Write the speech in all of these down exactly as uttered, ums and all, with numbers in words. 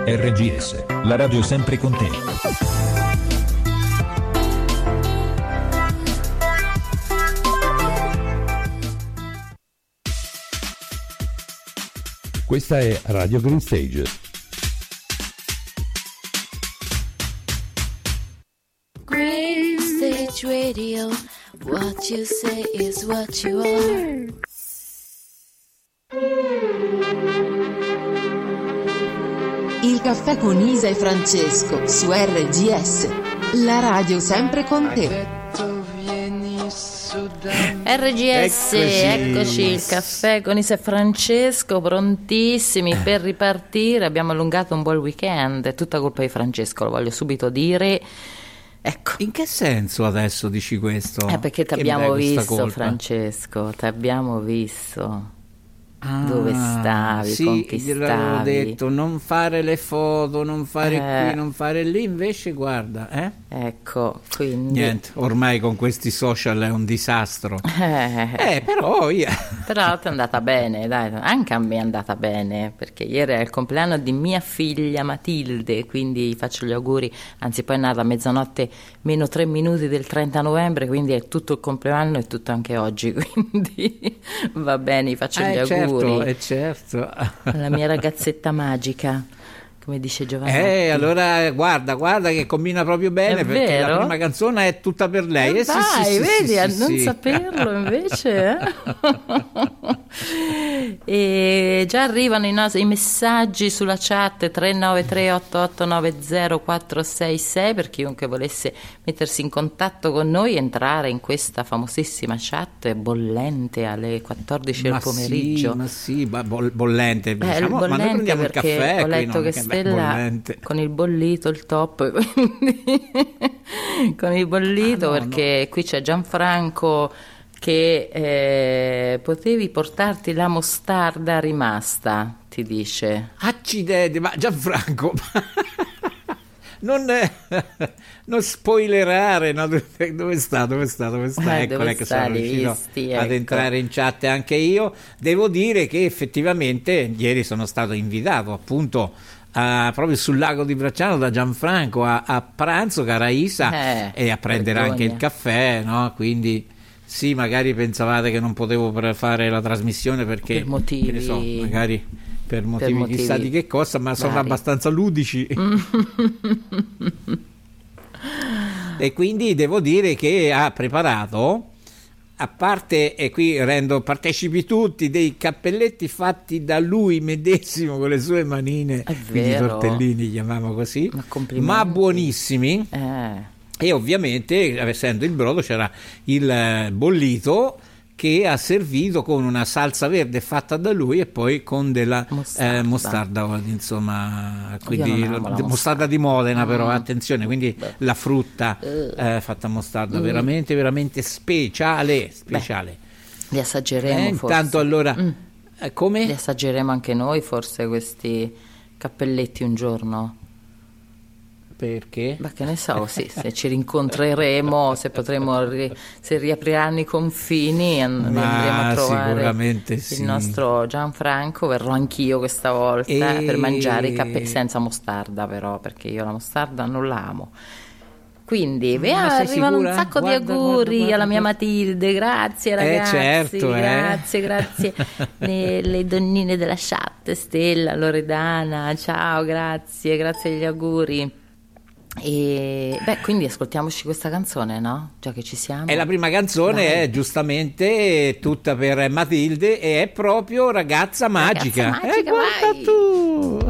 R G S, la radio sempre con te. Questa è Radio Green Stage. Green Stage Radio, what you say is what you are. Il caffè con Isa e Francesco su R G S, la radio sempre con te. R G S, eccoci. eccoci, il caffè con Isa e Francesco, prontissimi per ripartire. Abbiamo allungato un buon weekend, è tutta colpa di Francesco, lo voglio subito dire. Ecco. In che senso adesso dici questo? Eh, perché ti abbiamo visto, Francesco, ti abbiamo visto. Ah, dove stavi, sì, con chi stavi? Gliel'avevo detto, non fare le foto, non fare eh, qui, non fare lì, invece guarda, eh? Ecco, quindi... Niente, ormai con questi social è un disastro. Eh, eh però io... Però ti è andata bene, dai, anche a me è andata bene, perché ieri è il compleanno di mia figlia Matilde, quindi faccio gli auguri, anzi poi è nata a mezzanotte meno tre minuti del trenta novembre, quindi è tutto il compleanno e tutto anche oggi, quindi va bene, gli faccio eh, gli certo. auguri. Eh certo, la mia ragazzetta magica, come dice Giovanni. Eh, allora guarda, guarda che combina proprio bene, è perché vero? La prima canzone è tutta per lei. Eh eh, dai, sì, sì, vedi, sì, a sì, non sì. saperlo invece. Eh? E già arrivano i, nostri, i messaggi sulla chat tre nove tre otto otto nove zero quattro sei sei per chiunque volesse mettersi in contatto con noi, entrare in questa famosissima chat bollente alle quattordici ma del pomeriggio. Sì, ma sì, ma bollente, Beh, diciamo, bollente, ma noi prendiamo il caffè. Ho letto qui, che no? Stella Bollente. con il bollito, il top, quindi con il bollito, ah, no, perché no. qui c'è Gianfranco che eh, potevi portarti la mostarda rimasta, ti dice. Accidenti, ma Gianfranco, non, non spoilerare, no? Dove sta, dove sta, dove sta? Eh, Ecco, dove che sta, sono riuscito visti, ad ecco. entrare in chat anche io. Devo dire che effettivamente ieri sono stato invitato appunto Uh, proprio sul lago di Bracciano da Gianfranco a, a pranzo, cara Isa, eh, e a prendere vergogna. anche il caffè, no? Quindi sì, magari pensavate che non potevo fare la trasmissione perché per motivi, che ne so, magari per motivi, per motivi chissà di che cosa, ma sono vari. abbastanza ludici. E quindi devo dire che ha preparato, a parte, e qui rendo partecipi tutti, dei cappelletti fatti da lui medesimo con le sue manine, È quindi vero. tortellini li chiamiamo così, Ma complimenti. ma buonissimi. Eh. E ovviamente, essendo il brodo, c'era il bollito che ha servito con una salsa verde fatta da lui e poi con della mostarda, eh, mostarda insomma, quindi la, mostarda. mostarda di Modena, però mm. attenzione, quindi Beh. la frutta eh, fatta mostarda, mm. veramente veramente speciale, speciale. Beh, li assaggeremo eh, forse. Intanto allora mm. eh, come? Li assaggeremo anche noi forse questi cappelletti un giorno. Perché? Ma che ne so, sì, se ci rincontreremo, se potremo, ri, se riapriranno i confini, and- andremo a trovare sì. il nostro Gianfranco. Verrò anch'io questa volta e... per mangiare i cappelli senza mostarda, però, perché io la mostarda non la amo. Quindi beh, arrivano sicura? un sacco Guarda, di auguri guarda, guarda, alla mia guarda. Matilde, grazie ragazzi, eh, certo, grazie, eh. grazie. le, le donnine della chat, Stella, Loredana, ciao, grazie, grazie degli auguri. E beh, quindi ascoltiamoci questa canzone, no? Già che ci siamo. E la prima canzone Vai. è giustamente tutta per Matilde e è proprio Ragazza Magica. Ragazza Magica, eh, guarda vai. tu!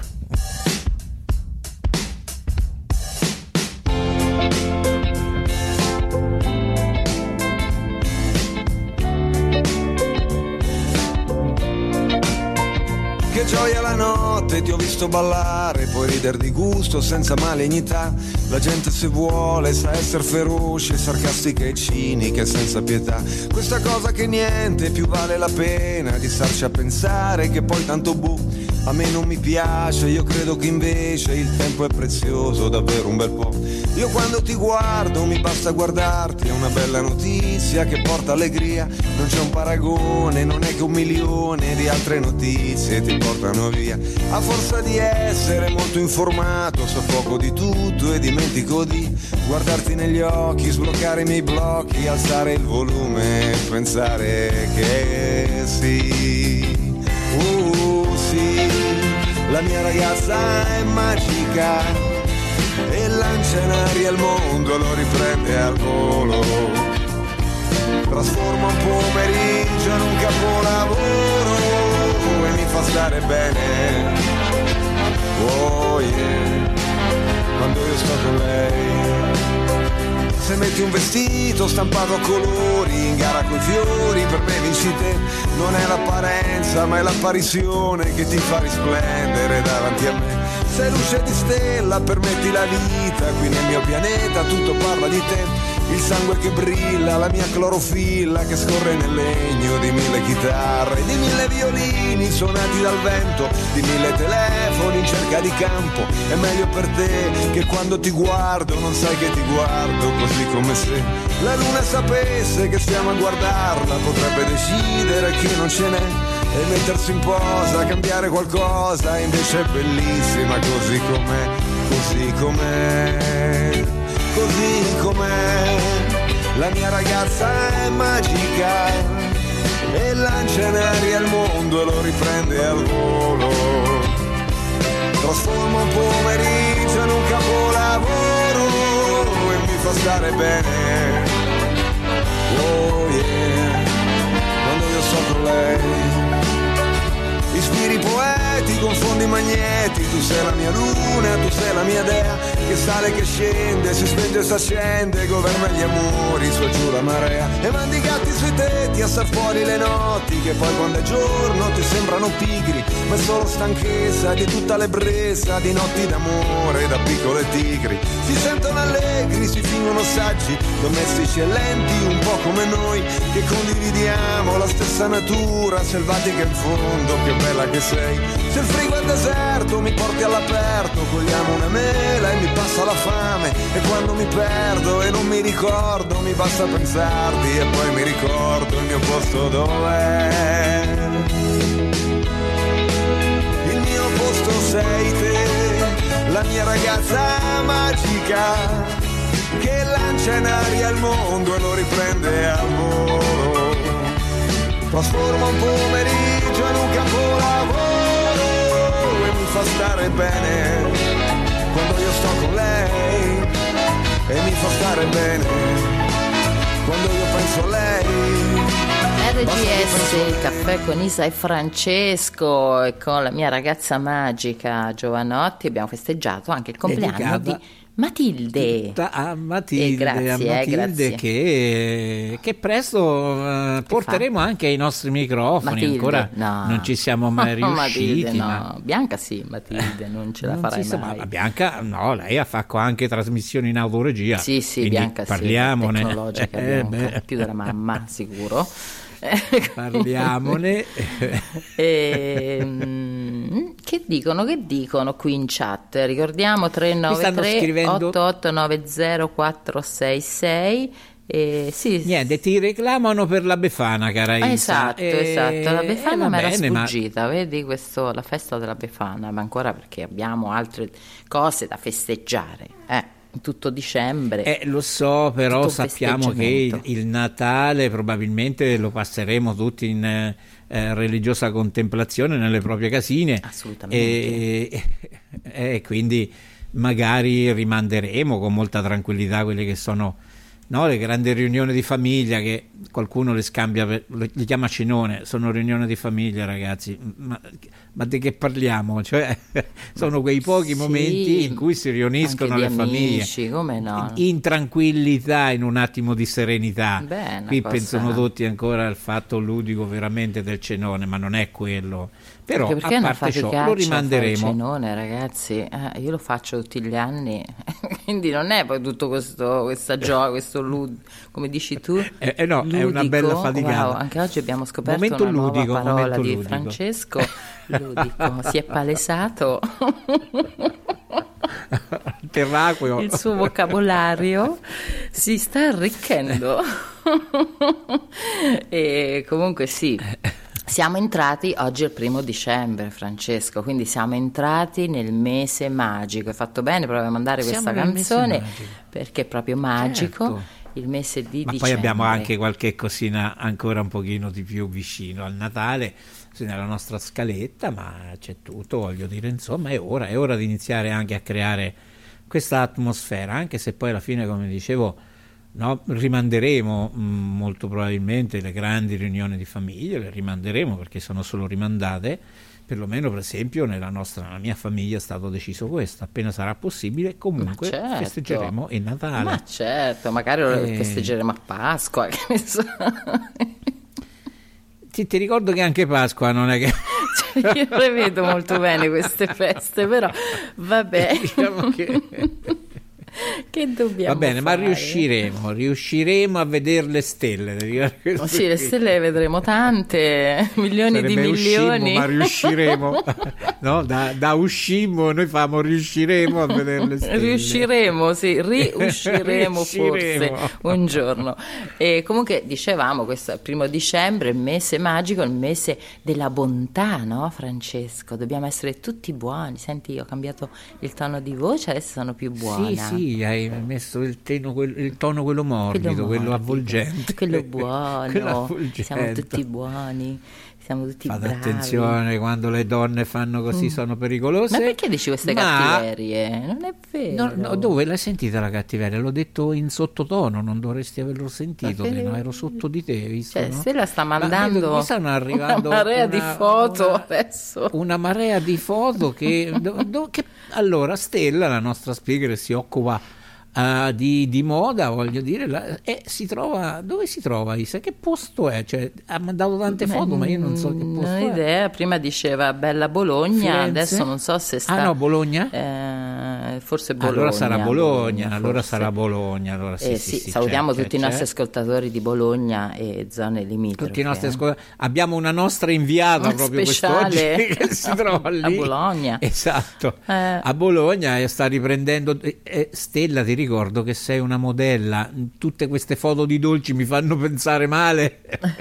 Che gioia la notte, ti ho visto ballare, puoi ridere di gusto senza malignità. La gente se vuole sa essere feroce, sarcastica e cinica e senza pietà. Questa cosa che niente più vale la pena di starci a pensare che poi tanto bu. a me non mi piace, io credo che invece il tempo è prezioso, davvero un bel po'. Io quando ti guardo mi basta guardarti, è una bella notizia che porta allegria, non c'è un paragone, non è che un milione di altre notizie ti portano via. A forza di essere molto informato, so poco di tutto e dimentico di guardarti negli occhi, sbloccare i miei blocchi, alzare il volume, pensare che sì, uh sì, la mia ragazza è magica e lancia in aria il mondo, lo riprende al volo, trasforma un pomeriggio in un capolavoro e mi fa stare bene, oh yeah, quando io sto con lei. Se metti un vestito stampato a colori, in gara coi fiori, per me vinci te. Non è l'apparenza ma è l'apparizione che ti fa risplendere davanti a me. Sei luce di stella, permetti la vita, qui nel mio pianeta tutto parla di te. Il sangue che brilla, la mia clorofilla che scorre nel legno di mille chitarre, di mille violini suonati dal vento, di mille telefoni in cerca di campo. È meglio per te che quando ti guardo non sai che ti guardo, così come se la luna sapesse che stiamo a guardarla, potrebbe decidere che non ce n'è e mettersi in posa, cambiare qualcosa, invece è bellissima così com'è, così com'è, così com'è. La mia ragazza è magica e lancia in aria il mondo e lo riprende al volo, trasforma un pomeriggio in un capolavoro e mi fa stare bene, oh yeah, quando io sto con lei. Ispiri poeti, confondi magneti, tu sei la mia luna, tu sei la mia dea, che sale, che scende, si spenge e si accende, governa gli amori, su e giù la marea, e mandi i gatti sui tetti a star fuori le notti, che poi quando è giorno ti sembrano pigri, ma è solo stanchezza di tutta l'ebbrezza, di notti d'amore da piccole tigri. Si sentono allegri, si fingono saggi, domestici e lenti, un po' come noi, che condividiamo la stessa natura, selvatica in fondo, che bella che sei. Se il frigo è deserto mi porti all'aperto, cogliamo una mela e mi passa la fame, e quando mi perdo e non mi ricordo mi basta pensarti e poi mi ricordo il mio posto dov'è. Il mio posto sei te, la mia ragazza magica che lancia in aria il mondo e lo riprende al volo, trasforma un pomeriggio in un capolavoro e mi fa stare bene quando io sto con lei, e mi fa stare bene quando io penso a lei. R G S, il caffè con Isa e Francesco, e con la mia ragazza magica Giovanotti abbiamo festeggiato anche il compleanno Dedicata. di Matilde. Tutta a Matilde, grazie, a Matilde eh, che, che presto uh, porteremo fa? anche ai nostri microfoni. Matilde, ancora no. non ci siamo mai riusciti. Matilde, no. Ma... Bianca sì, Matilde non ce la non farai sa, mai. Ma Bianca no, lei ha fatto anche trasmissioni in autoregia. Sì, sì, Bianca parliamone. Sì, tecnologica, eh, Bianca, più della mamma sicuro. Parliamone. e, che dicono che dicono qui in chat? Ricordiamo tre nove tre scrivendo... otto otto nove zero quattro sei sei. Eh, sì, niente, ti reclamano per la Befana, cara Isa. Esatto, e... esatto. La Befana eh, mi era bene, sfuggita, ma... vedi questo, la festa della Befana, ma ancora perché abbiamo altre cose da festeggiare, eh. Tutto dicembre. Eh, lo so, però sappiamo che il, il Natale probabilmente lo passeremo tutti in eh, religiosa contemplazione nelle proprie casine. Assolutamente. E, e, e quindi magari rimanderemo con molta tranquillità quelle che sono, no, le grandi riunioni di famiglia, che qualcuno le scambia per, li chiama cenone, sono riunioni di famiglia, ragazzi, ma, ma di che parliamo? Cioè, sono quei pochi sì, momenti in cui si riuniscono le famiglie, come no? in, in tranquillità, in un attimo di serenità. Beh, qui cosa... pensano tutti ancora al fatto ludico veramente del cenone, ma non è quello. Però perché, perché a parte ciò lo rimanderemo. Il cenone, ragazzi, eh, io lo faccio tutti gli anni, quindi non è poi tutto questo questa gioia, questo lud, come dici tu, eh, eh no, ludico. È una bella faticata. Wow, anche oggi abbiamo scoperto momento una ludico, nuova parola di ludico. Francesco. ludico, si è palesato terraqueo. Il suo vocabolario si sta arricchendo. E comunque sì, siamo entrati, oggi è il primo dicembre, Francesco, quindi siamo entrati nel mese magico. Hai fatto bene proprio a mandare Siamo questa nel mese canzone magico. Perché è proprio magico. Certo. Il mese di Ma dicembre. poi abbiamo anche qualche cosina ancora un pochino di più vicino al Natale, sì, nella nostra scaletta, ma c'è tutto, voglio dire, insomma è ora, è ora di iniziare anche a creare questa atmosfera, anche se poi alla fine, come dicevo, no, rimanderemo mh, molto probabilmente le grandi riunioni di famiglia, le rimanderemo perché sono solo rimandate, perlomeno per esempio nella nostra, nella mia famiglia è stato deciso questo, appena sarà possibile comunque certo. festeggeremo il Natale. Ma certo, magari lo Eh. festeggeremo a Pasqua, che ne so. Ti, ti ricordo che anche Pasqua non è che... Cioè, io le vedo molto bene queste feste, però vabbè. Diciamo che... Che dobbiamo Va bene, fare? ma riusciremo, riusciremo a vedere le stelle. Oh, sì, le stelle le vedremo tante, milioni Sarebbe di milioni. Uscimmo, ma riusciremo, no? Da, da uscimmo noi famo riusciremo a vedere le stelle. Riusciremo, sì, riusciremo Riusciremo. forse un giorno. E comunque dicevamo, questo è il primo dicembre, il mese magico, il mese della bontà, no Francesco? Dobbiamo essere tutti buoni. Senti, io ho cambiato il tono di voce, adesso sono più buona. Sì, sì, hai messo il, teno, quel- il tono quello morbido, quello, morbido, avvolgente. quello buono, Quello avvolgente. siamo tutti buoni, siamo tutti Fate bravi. attenzione, quando le donne fanno così sono pericolose. Ma perché dici queste Ma- cattiverie? Non è vero. No, no, dove l'hai sentita la cattiveria? L'ho detto in sottotono, non dovresti averlo sentito, Ma che- che no, ero sotto di te, hai visto? Cioè, no? Stella sta Ma mandando vedo che mi stanno arrivando una marea di una- foto una- adesso. Una marea di foto che, do- do- che- allora Stella, la nostra speaker, si occupa uh, di, di moda, voglio dire, la- e si trova, dove si trova Isa? Che posto è? Cioè, ha mandato tante foto, ma io non so che posto Non ho è. idea, prima diceva Bella Bologna, Firenze? adesso non so se sta... Ah no, Bologna? Eh, forse Bologna. Allora sarà Bologna, allora forse. sarà Bologna. Allora sì, Eh, sì, sì, sì, salutiamo c'è, tutti c'è, i nostri c'è. ascoltatori di Bologna e zone limitrofe. Tutti i nostri eh. ascoltatori. Abbiamo una nostra inviata Una proprio speciale quest'oggi che si trova lì a Bologna. Esatto, Eh. a Bologna e sta riprendendo. eh, eh, Stella, ti ricordo che sei una modella. Tutte queste foto di dolci mi fanno pensare male.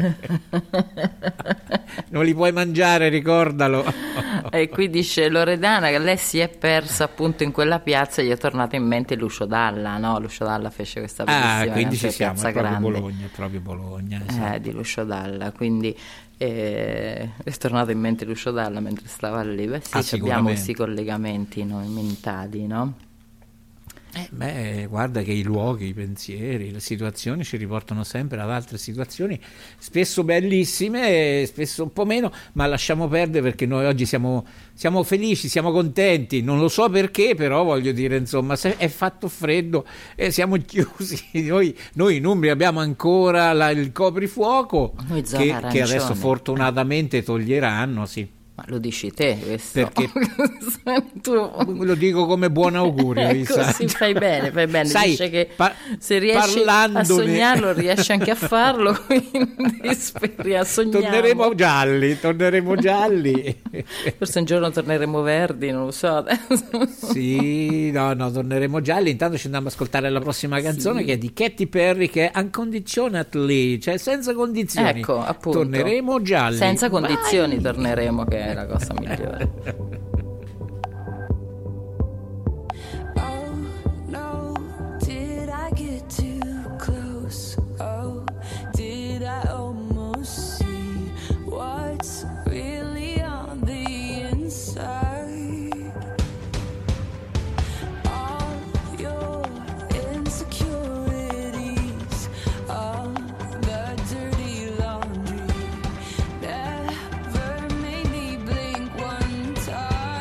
Non li puoi mangiare, ricordalo. E qui dice Loredana che lei si è persa appunto in quella piazza e gli è tornato in mente Lucio Dalla, no? Lucio Dalla fece questa bellissima Ah, quindi ci canzone, siamo, Piazza è proprio Grande. Bologna, è proprio Bologna. Eh, esatto. di Lucio Dalla, quindi eh, è tornato in mente Lucio Dalla mentre stava lì. Beh, sì, Ah, abbiamo sicuramente. questi collegamenti noi mentali, no? Eh, beh, guarda che i luoghi, i pensieri, le situazioni ci riportano sempre ad altre situazioni, spesso bellissime, spesso un po' meno, ma lasciamo perdere perché noi oggi siamo, siamo felici, siamo contenti, non lo so perché, però voglio dire, insomma, se è fatto freddo e siamo chiusi, noi, noi in Umbria abbiamo ancora la- il coprifuoco Noi zona che, che arancione. adesso fortunatamente toglieranno, sì. Ma lo dici te questo? Perché- tu Lo dico come buon augurio, ecco, Isa. sì, fai bene, fai bene. Sai, Dice che pa- se riesci a parlandone- sognarlo, riesci anche a farlo, quindi speri a sognare. Torneremo gialli, torneremo gialli. Forse un giorno torneremo verdi, non lo so adesso. Sì, no, no, torneremo gialli. Intanto ci andiamo ad ascoltare la prossima canzone Sì. che è di Katy Perry, che è Unconditionally, cioè senza condizioni. Ecco, appunto. Torneremo gialli. Senza condizioni Vai. torneremo, che è la cosa migliore. Oh no, did I get too close? Oh, did I almost see what's really on the inside? All your insecurities, all the dirty laundry, never made me blink one time.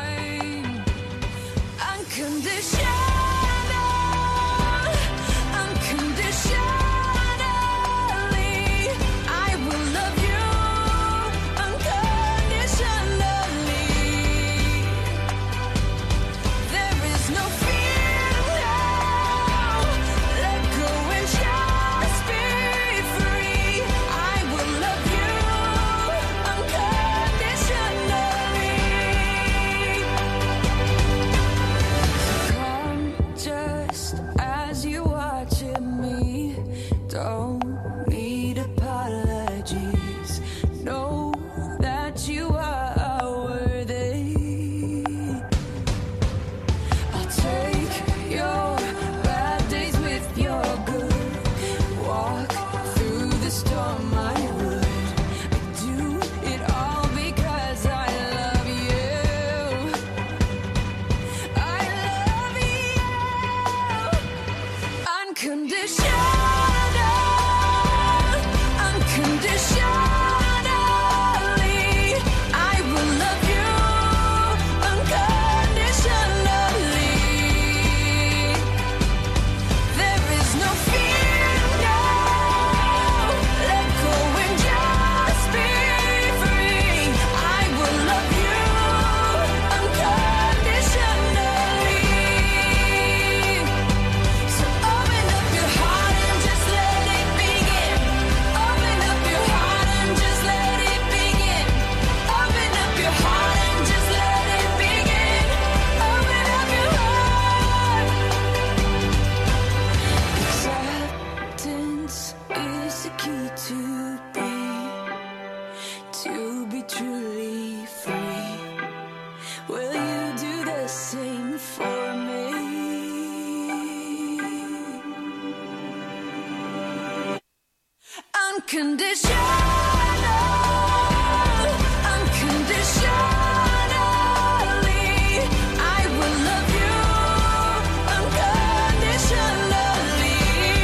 be truly free? Will you do the same for me? Unconditional, unconditionally, I will love you unconditionally,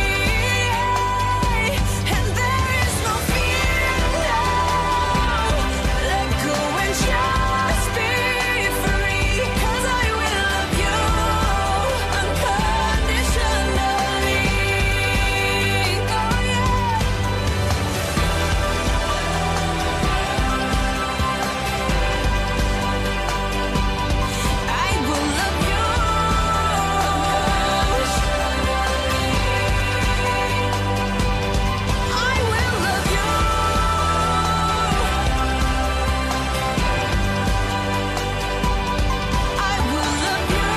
and there is no fear now. Let go and just be free, 'cause I will love you unconditionally. Oh yeah. I will love you unconditionally. I will love you. I will love you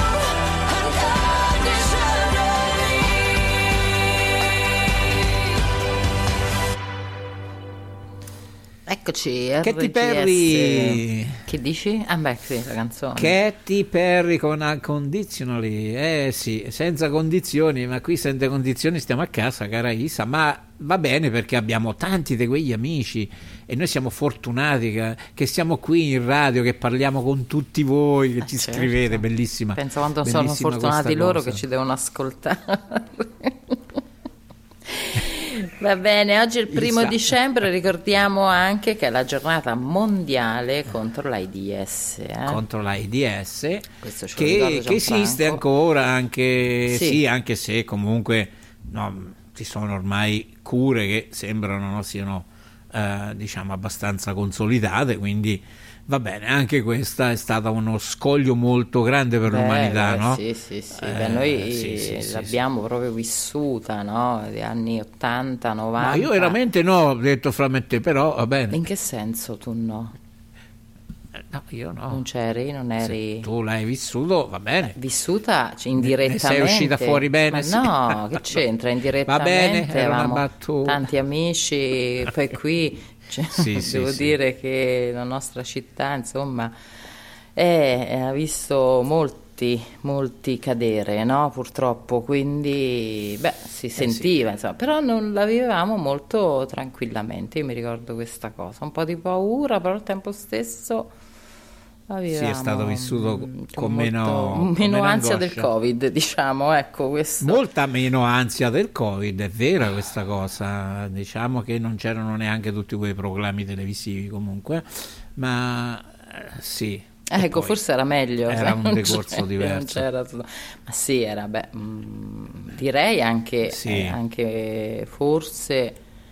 unconditionally. Eccoci, Katy R G S. Perry. Che dici? Ah beh, sì, la canzone. Katy Perry con Unconditionally, eh sì, senza condizioni, ma qui senza condizioni stiamo a casa, cara Isa, ma va bene perché abbiamo tanti di quegli amici e noi siamo fortunati che, che siamo qui in radio, che parliamo con tutti voi, che Eh, ci certo. scrivete, bellissima. Penso quanto sono bellissima fortunati questa loro cosa. che ci devono ascoltare. Va bene, oggi è il primo Isa. dicembre, ricordiamo anche che è la giornata mondiale contro l'AIDS. Eh? Contro l'AIDS Questo ce lo ricorda che, che esiste Gianfranco. ancora, anche Sì. sì. anche se comunque no, ci sono ormai cure che sembrano no, siano eh, diciamo abbastanza consolidate, quindi va bene, anche questa è stata uno scoglio molto grande per Beh, l'umanità, beh, no? Sì, sì, sì. Eh, Beh, noi sì, sì, sì, l'abbiamo proprio vissuta, no? Gli anni ottanta, novanta. Ma io veramente no, ho detto fra me e te, però va bene. In che senso tu no? No, io no. Non c'eri, non eri... Se tu l'hai vissuto, va bene. Vissuta cioè, indirettamente. Ne sei uscita fuori bene, Ma sì. no, che c'entra? Indirettamente. Va bene, era una avevamo battuta. tanti amici, poi qui cioè, Sì, sì, devo sì. dire che la nostra città, insomma, è- ha visto molti, molti cadere, no? Purtroppo, quindi, beh, si sentiva, insomma, però non la vivevamo molto tranquillamente. Io mi ricordo questa cosa, un po' di paura, però al tempo stesso la Sì, è vivevamo, stato vissuto mm, con molto- meno- con meno meno ansia del angoscia. Covid, diciamo, ecco questo. Molta meno ansia del Covid, è vera questa cosa, diciamo che non c'erano neanche tutti quei proclami televisivi comunque, ma eh, sì. E Ecco, poi forse era meglio. era sai, un non decorso c'era- diverso. non c'era tutto- Ma sì, era, beh, mm, direi anche, Sì. eh, anche forse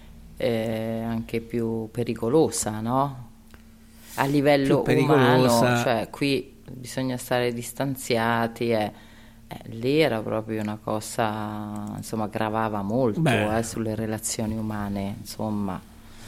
eh, anche più pericolosa, no? A livello Più umano, pericolosa. cioè qui bisogna stare distanziati e eh, lì era proprio una cosa, insomma, gravava molto Beh. eh, sulle relazioni umane, insomma.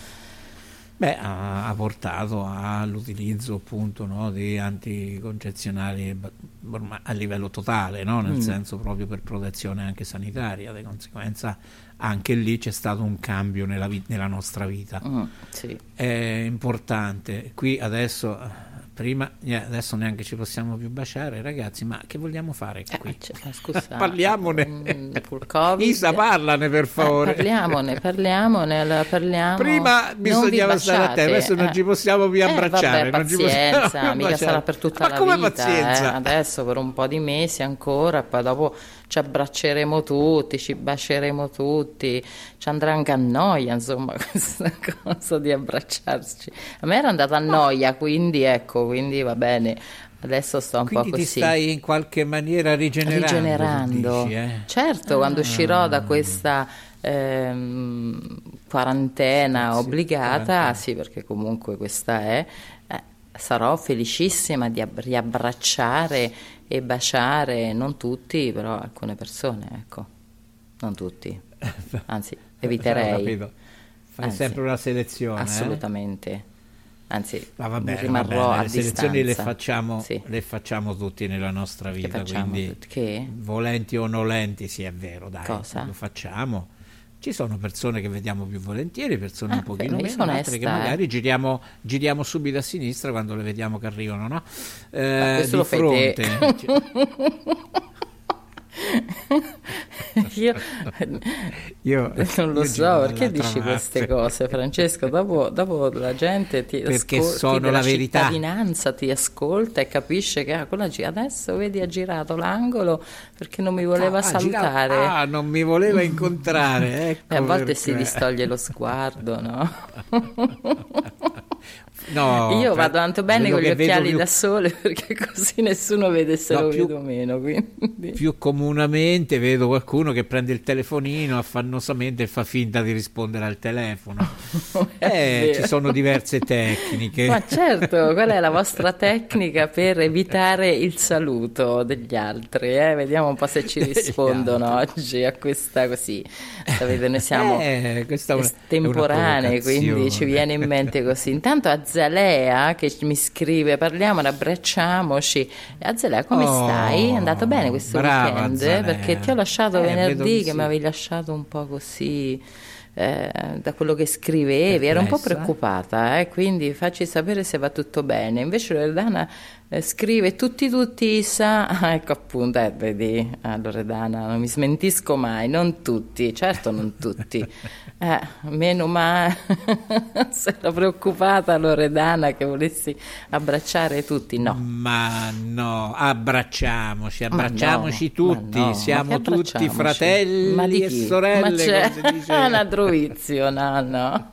Beh, ha, ha portato all'utilizzo appunto no, di anticoncezionali ba- ormai a livello totale, no? Nel Mm. senso proprio per protezione anche sanitaria, di conseguenza anche lì c'è stato un cambio nella, vi- nella nostra vita. Mm, sì. È importante. Qui adesso, eh, prima, eh, adesso neanche ci possiamo più baciare, ragazzi, ma che vogliamo fare Eh, qui? cioè, ma scusa, Parliamone. mm, col Covid. Isa, parlane per Eh, favore. parliamone, parliamone, allora parliamo. Prima Non vi bisognava stare baciate, attenti, adesso non eh. ci possiamo più Eh, abbracciare. vabbè, non ci possiamo pazienza, più mica baciare. sarà per tutta Ma la come vita, pazienza? eh. Adesso per un po' di mesi ancora, e poi dopo ci abbracceremo tutti, ci baceremo tutti, ci andrà anche a noia, insomma, questa cosa di abbracciarci. A me era andata a noia, quindi ecco, quindi va bene. Adesso sto un Quindi po' ti così. stai in qualche maniera rigenerando, tu rigenerando. dici, eh? Certo, quando uscirò da questa ehm, quarantena Sì, obbligata, quarantena. sì, perché comunque questa è, eh, sarò felicissima di ab- riabbracciare e baciare, non tutti, però alcune persone, ecco, non tutti, anzi, Ho eviterei. capito. Fai Anzi, sempre una selezione. eh? Assolutamente. Anzi, Ma va bene, va rimarrò bene, a le selezioni le distanza. facciamo, Sì. le facciamo tutti nella nostra vita, facciamo quindi tutti? Che? volenti o nolenti, sì è vero, dai, Cosa? lo facciamo. Ci sono persone che vediamo più volentieri, persone un Ah, pochino beh, io meno, sono altre che onesta, eh. magari giriamo, giriamo subito a sinistra quando le vediamo che arrivano, no? Ma Eh, questo di lo fai te. fronte. Io Io non lo io so giro perché dall'altra dici queste parte. cose, Francesco. Dopo, dopo la gente ti Perché ascolti, sono della la verità. cittadinanza ti ascolta e capisce che ah, quella gi- adesso vedi ha girato l'angolo perché non mi voleva Ah, ha girato- salutare. ah, non mi voleva incontrare. Ecco E a volte si perché. distoglie lo sguardo, no? No, Io per- vado tanto bene quello con gli che vedo occhiali più- da sole perché così nessuno vede se No, lo più- vedo meno. Quindi. Più comunemente vedo qualcuno che prende il telefonino affannosamente e fa finta di rispondere al telefono. Eh, vero. ci sono diverse tecniche. Ma certo, qual è la vostra tecnica per evitare il saluto degli altri? eh? Vediamo un po' se ci Degli rispondono oggi a questa così. Sapete, noi siamo Eh, questa è una- è una estemporanei, quindi provocazione. ci viene in mente così. Intanto Azalea che mi scrive, parliamo, abbracciamoci. Azalea, come Oh, stai? È andato bene questo brava weekend? Azalea. Perché ti ho lasciato Eh, vedo venerdì di che sì. mi avevi lasciato un po' così. eh, da quello che scrivevi, ero un po' Perplessa? preoccupata, eh, quindi facci sapere se va tutto bene. Invece Loredana eh, scrive tutti tutti sa, ah, ecco appunto, eh, vedi, ah, Loredana, non mi smentisco mai, non tutti, certo non tutti. Eh, meno male, se era preoccupata Loredana che volessi abbracciare tutti, no. Ma no, abbracciamoci, Ma abbracciamoci no, tutti, ma no, ma siamo che tutti abbracciamoci? fratelli Ma di e chi? sorelle, Ma c'è come si dice. una drovizio, no, no.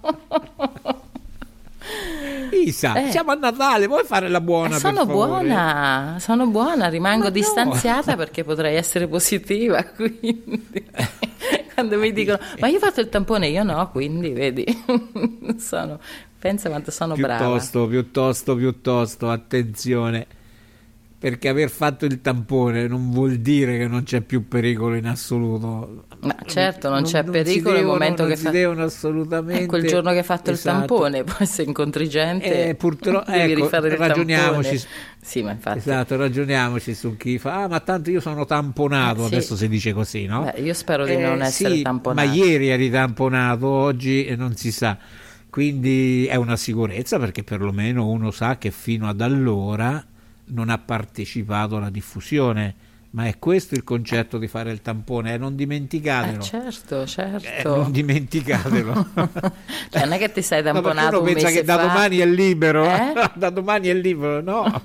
Isa, Eh. siamo a Natale, vuoi fare la buona Eh, sono per favore? buona, sono buona, rimango Ma no. distanziata perché potrei essere positiva, quindi quando mi dicono ma io ho fatto il tampone, io no, quindi vedi, sono, pensa quanto sono brava. Piuttosto, piuttosto, piuttosto, attenzione, perché aver fatto il tampone non vuol dire che non c'è più pericolo in assoluto. Ma certo, non c'è si pericolo nel devono- momento non che si fa- devono assolutamente. È quel giorno che hai fatto Esatto. il tampone, poi se incontri gente Eh, purtroppo, devi ecco, rifare il ragioniamoci. tampone. Sì, ma infatti. Esatto, ragioniamoci su chi fa, ah, ma tanto io sono tamponato, Eh, sì. adesso si dice così, no? Beh, io spero di Eh, non essere sì, tamponato. ma ieri eri tamponato, oggi eh, non si sa. Quindi è una sicurezza perché perlomeno uno sa che fino ad allora non ha partecipato alla diffusione. Ma è questo il concetto di fare il tampone, eh? Non dimenticatelo. Eh, certo, Eh, certo. non dimenticatelo. Cioè, non è che ti sei No, perché tamponato uno un pensa mese che da fa. domani è libero, Eh? da domani è libero, no.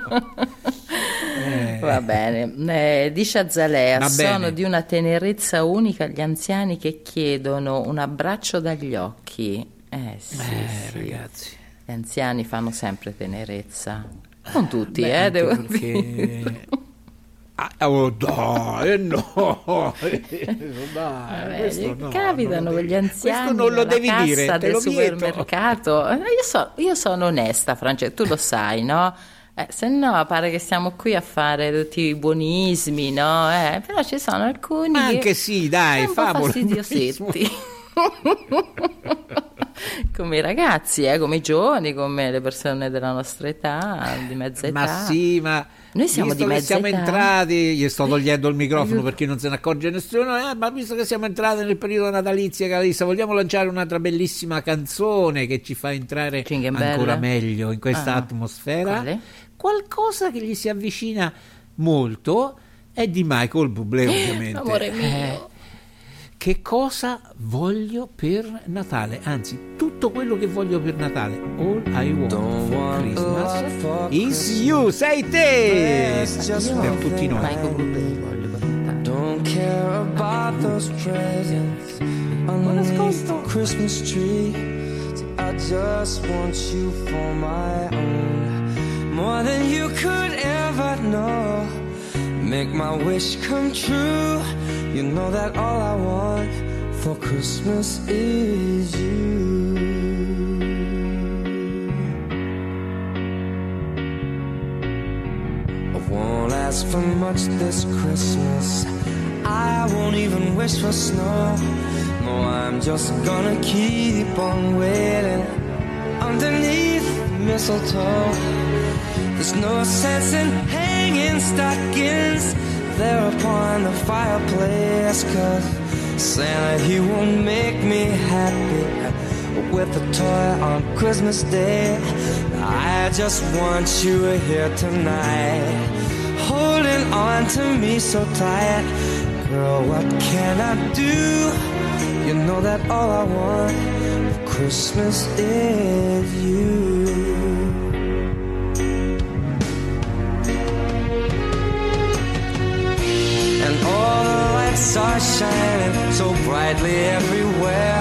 Eh. Va bene, Eh, dice Azalea, Va sono bene. di una tenerezza unica gli anziani che chiedono un abbraccio dagli occhi. Eh sì, Eh, sì. ragazzi. Gli anziani fanno sempre tenerezza. Non tutti, Beh, eh, anche devo perché- dire. Ah, oh, dai, no, dai, Vabbè, questo gli no, capitano non lo quegli devi- anziani questo non lo alla devi cassa dire, te del lo vieto. supermercato. Eh, Io, so- io sono onesta, Francesco, tu lo sai, no? Eh, se no pare che stiamo qui a fare tutti i buonismi, no? Eh, però ci sono alcuni Ma che anche sì, dai, un po' favola. fastidiosetti. Come i ragazzi, eh, come i giovani, come le persone della nostra età, di mezza età. Ma sì, ma Noi siamo visto di che mezza siamo età. entrati, gli sto togliendo il microfono Aiuto. perché non se ne accorge nessuno, eh, ma visto che siamo entrati nel periodo natalizio, Calissa, vogliamo lanciare un'altra bellissima canzone che ci fa entrare Jingle Bell? ancora meglio in questa Ah, atmosfera. quale? Qualcosa che gli si avvicina molto è di Michael Bublé, ovviamente. Amore mio. Eh, che cosa voglio per Natale? Anzi, tutto quello che voglio per Natale. All I want for Christmas is you. Sei te! Per tutti noi. Michael Bublé voglio cantare. Don't care about those presents underneath the Christmas tree. I just want you for my own, more than you could ever know. Make my wish come true. You know that all I want for Christmas is you. I won't ask for much this Christmas. I won't even wish for snow. No, I'm just gonna keep on waiting underneath mistletoe. There's no sense in hanging stockings there upon the fireplace, 'cause Santa, he won't make me happy with a toy on Christmas Day. I just want you here tonight, holding on to me so tight. Girl, what can I do? You know that all I want for Christmas is you. And all the lights are shining so brightly everywhere,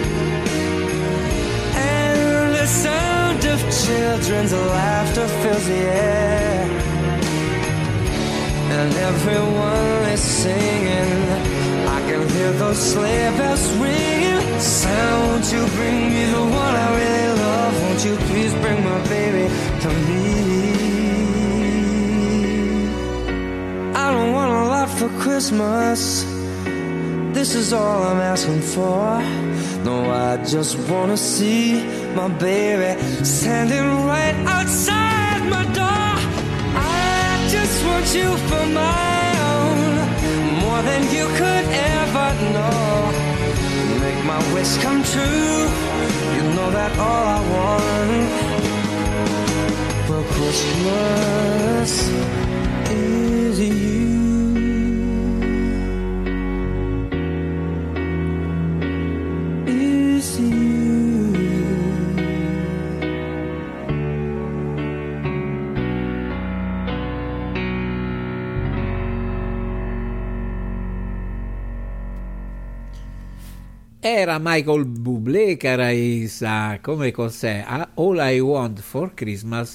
and the sound of children's laughter fills the air, and everyone is singing. I can hear those sleigh bells ringing. Santa, won't you bring me the one I really love? Won't you please bring my baby to me? I don't want a lot for Christmas, this is all I'm asking for. No, I just wanna see my baby standing right outside my door. I just want you for my own, more than you could ever know. Make my wish come true, you know that all I want for Christmas is you. Is you. Era Michael Bublé, cara Isa, come cos'è? All I Want for Christmas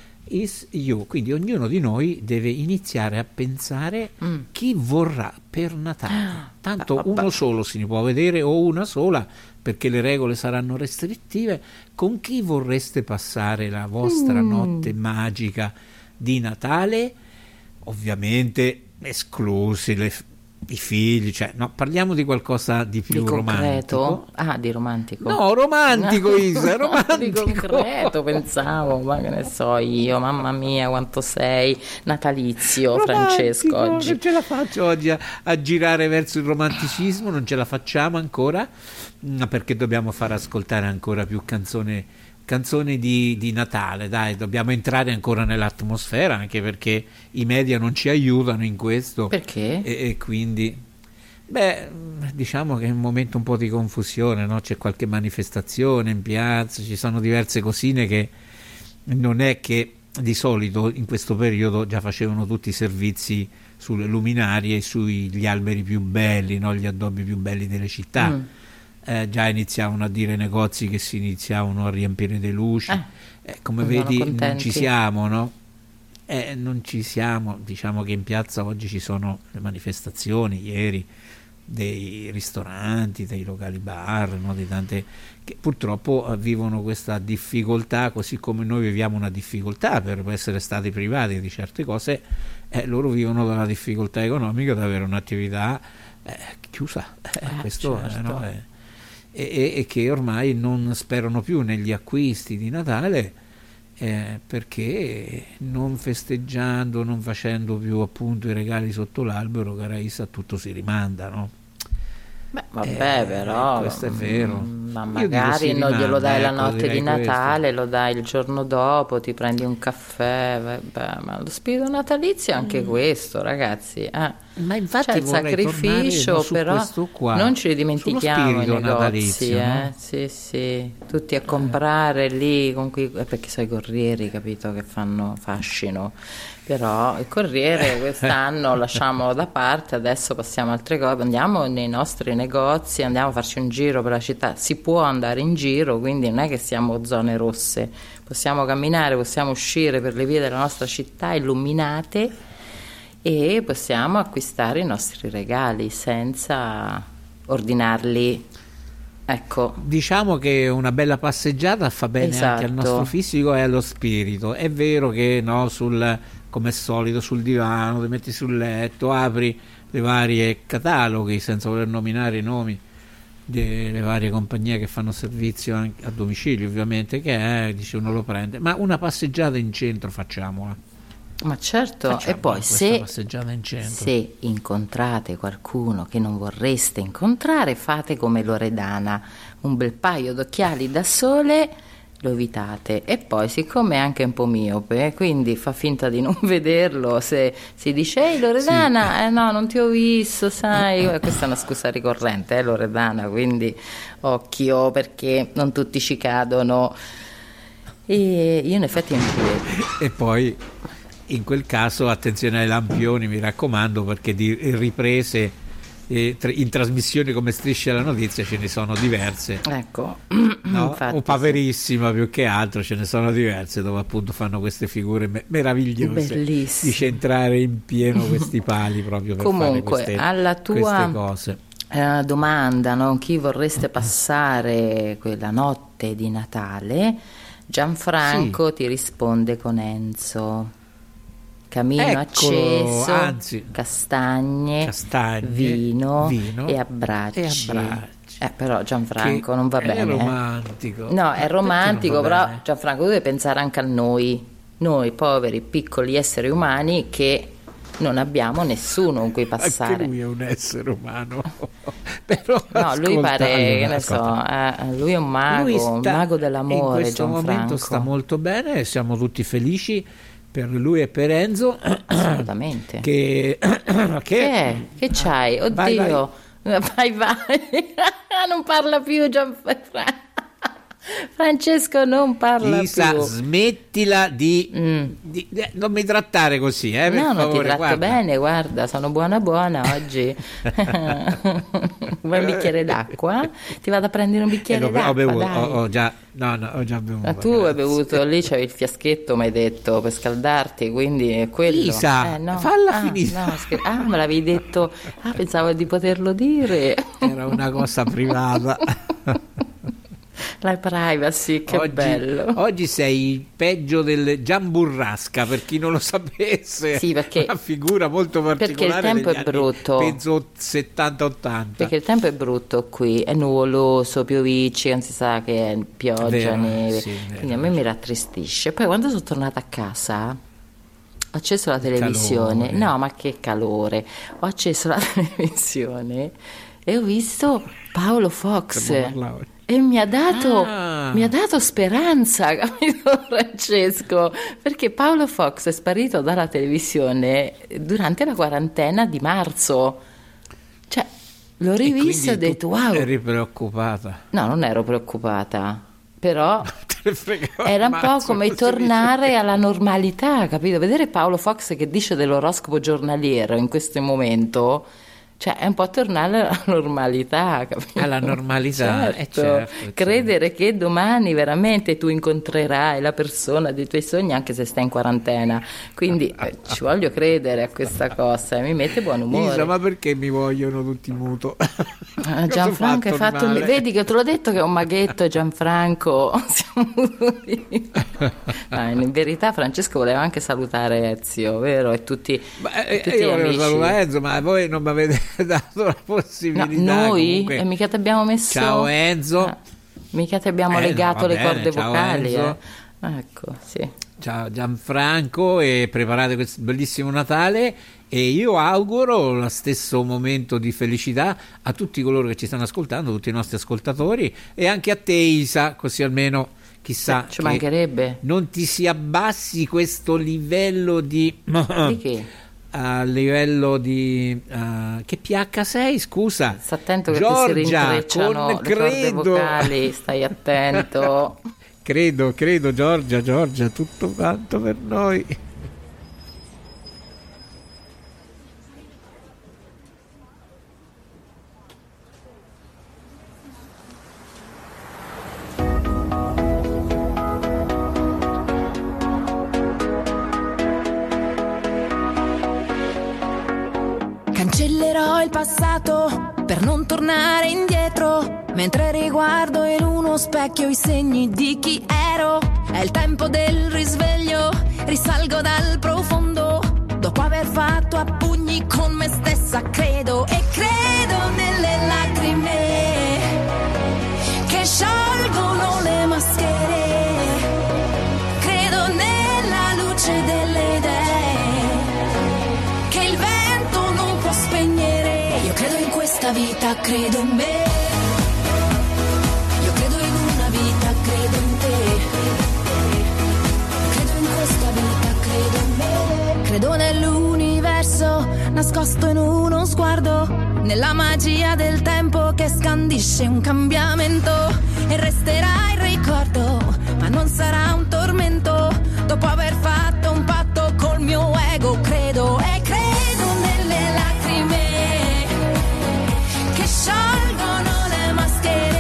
is You. Quindi ognuno di noi deve iniziare a pensare mm. chi vorrà per Natale. Tanto uno solo si ne può vedere, o una sola, perché le regole saranno restrittive. Con chi vorreste passare la vostra mm. notte magica di Natale? Ovviamente esclusi le i figli, cioè no, parliamo di qualcosa di più di romantico. Ah, di romantico. No, romantico, Isa, romantico. Di concreto, pensavo, ma che ne so io, mamma mia, quanto sei natalizio, romantico, Francesco, oggi. Non ce la faccio oggi a, a girare verso il romanticismo, non ce la facciamo ancora, perché dobbiamo far ascoltare ancora più canzone canzoni di, di Natale, dai, dobbiamo entrare ancora nell'atmosfera, anche perché i media non ci aiutano in questo. Perché? E, e quindi, beh, diciamo che è un momento un po' di confusione, no? C'è qualche manifestazione in piazza, ci sono diverse cosine che non è che di solito in questo periodo già facevano tutti i servizi sulle luminarie e sugli alberi più belli, no? Gli addobbi più belli delle città. Mm. Eh, già iniziavano a dire negozi che si iniziavano a riempire di luci, eh, eh, come vedi contenti. Non ci siamo, no? Eh, non ci siamo, diciamo che in piazza oggi ci sono le manifestazioni, ieri dei ristoranti, dei locali bar, no? Di tante che purtroppo vivono questa difficoltà, così come noi viviamo una difficoltà per essere stati privati di certe cose, eh, loro vivono dalla difficoltà economica di avere un'attività eh, chiusa, eh, eh, questo certo. no? eh, E, e che ormai non sperano più negli acquisti di Natale, eh, perché non festeggiando, non facendo più appunto i regali sotto l'albero, cara Isa, tutto si rimanda, no? Beh, vabbè, eh, però questo è vero. Ma magari non rimanda, glielo dai ecco, la notte di Natale, questo. Lo dai il giorno dopo, ti prendi un caffè, vabbè, ma lo spirito natalizio è anche mm. questo, ragazzi. Eh. Ma infatti c'è il sacrificio, però qua, non ci dimentichiamo i negozi, eh? No? Sì, sì, tutti a comprare lì con cui, perché sono i corrieri, capito, che fanno fascino. Però il Corriere quest'anno lasciamolo da parte, adesso passiamo a altre cose, andiamo nei nostri negozi, andiamo a farci un giro per la città, si può andare in giro, quindi non è che siamo zone rosse, possiamo camminare, possiamo uscire per le vie della nostra città illuminate e possiamo acquistare i nostri regali senza ordinarli. Ecco. Diciamo che una bella passeggiata fa bene esatto. anche al nostro fisico e allo spirito. È vero che no, sul, come al solito sul divano, ti metti sul letto, apri le varie cataloghi, senza voler nominare i nomi delle varie compagnie che fanno servizio anche a domicilio, ovviamente, che è, dice uno lo prende, ma una passeggiata in centro facciamola. Ma certo, Facciamo e poi questa se, passeggiata in centro. se incontrate qualcuno che non vorreste incontrare, fate come Loredana, un bel paio d'occhiali da sole, lo evitate, e poi siccome è anche un po' miope, quindi fa finta di non vederlo, se si dice ehi Loredana, Sì. eh no non ti ho visto, sai, questa è una scusa ricorrente, eh Loredana, quindi occhio perché non tutti ci cadono. E io in effetti anche E poi in quel caso attenzione ai lampioni, mi raccomando, perché di riprese eh, tra- in trasmissioni come Striscia la Notizia ce ne sono diverse, ecco, no? infatti, O Paperissima più che altro, ce ne sono diverse dove appunto fanno queste figure me- meravigliose bellissime. di centrare in pieno questi pali proprio per Comunque, fare queste, alla tua queste cose. eh, domanda, no? Chi vorreste passare quella notte di Natale? Gianfranco ti risponde con Enzo. Camino Eccolo, acceso, anzi, castagne, castagne, vino, vino e abbracci. e abbracci. Eh, però Gianfranco Che non va è bene. eh. romantico. No, è Perché romantico, non va però bene? Gianfranco tu devi pensare anche a noi, noi poveri piccoli esseri umani che non abbiamo nessuno con cui passare. Anche lui è un essere umano. Però No, lui pare, che ascolta, ne so, ascolta. eh, lui è un mago, Lui un sta- mago dell'amore, in questo Gianfranco. momento sta molto bene, siamo tutti felici per lui e per Enzo. Assolutamente. Che, che, Che è? Che c'hai? Oddio. Vai, vai. Vai, vai. Non parla più Gianfranco. Francesco non parla Lisa, più. smettila di, Mm. di- di- non mi trattare così, eh, per No, non ti favore, tratto guarda. bene, guarda, sono buona buona oggi. Vuoi un bicchiere d'acqua? Ti vado a prendere un Eh, bicchiere l'ho- ho, d'acqua, bevuto, dai. ho, ho già, no, no, ho già bevuto. Ma tu grazie. hai bevuto, lì c'avevi il fiaschetto, mi hai detto, per scaldarti, quindi è quello. Lisa, Eh, no. falla ah, finire. no, scher- ah, me l'avevi detto, ah, pensavo di poterlo dire. Era una cosa privata. La privacy, che oggi, bello. oggi sei il peggio del Gian Burrasca, per chi non lo sapesse. Sì, perché- una figura molto perché il particolare tempo degli è anni, brutto. penso settanta ottanta. Perché il tempo è brutto qui, è nuvoloso, piovicci, non si sa che è pioggia, Vero, neve, sì, vero. quindi a me mi rattristisce. Poi quando sono tornata a casa ho acceso la Il televisione, calore. no ma che calore, ho acceso la televisione e ho visto Paolo Fox Stiamo parlando oggi. e mi ha dato, Ah. mi ha dato speranza, capito Francesco? Perché Paolo Fox è sparito dalla televisione durante la quarantena di marzo, cioè l'ho E rivisto e ho quindi detto tu wow. eri preoccupata. No, non ero preoccupata, però Te ne fregava era un un po' mazzo, come così tornare alla normalità, capito? Vedere Paolo Fox che dice dell'oroscopo giornaliero in questo momento, cioè è un po' tornare alla normalità, capito? Alla normalità, eh, certo. certo, certo. Credere che domani veramente tu incontrerai la persona dei tuoi sogni anche se stai in quarantena, quindi eh, ci voglio credere a questa cosa e mi mette buon umore. Lisa, ma perché mi vogliono tutti muto? Ah, Gianfranco, hai fatto un... vedi che te l'ho detto che è un maghetto Gianfranco. Siamo tutti- Ah, in verità Francesco voleva anche salutare Ezio, vero? E tutti, Ma, eh, tutti io gli volevo amici. salutare Enzo, ma voi non mi avete dato la No, possibilità. noi comunque. e mica ti abbiamo messo Ciao Enzo. Ah, mica ti abbiamo Eh, no, legato va le bene, corde ciao, vocali, Enzo. eh. Ecco, sì. Ciao Gianfranco, e preparate questo bellissimo Natale, e io auguro lo stesso momento di felicità a tutti coloro che ci stanno ascoltando, tutti i nostri ascoltatori, e anche a te Isa, così almeno chissà Eh, ci che mancherebbe. non ti si abbassi questo livello di... Di che? A livello di uh, che pH sei, scusa? Sta attento che Giorgia, ti si rintrecciano con le corde credo vocali, stai attento. credo, credo Giorgia, Giorgia, tutto quanto per noi. Cancellerò il passato per non tornare indietro, mentre riguardo in uno specchio i segni di chi ero. È il tempo del risveglio, risalgo dal profondo, dopo aver fatto a pugni con me stessa, credo e credo nelle lacrime che sciolgono le maschere, credo nella luce delle idee questa vita, credo in me. Io credo in una vita, credo in te. Credo in questa vita, credo in me. Credo nell'universo nascosto in uno sguardo, nella magia del tempo che scandisce un cambiamento. E resterà il ricordo, ma non sarà un tormento. Dopo aver fatto un patto col mio ego, credo e credo nelle lacrime che sciolgono le maschere.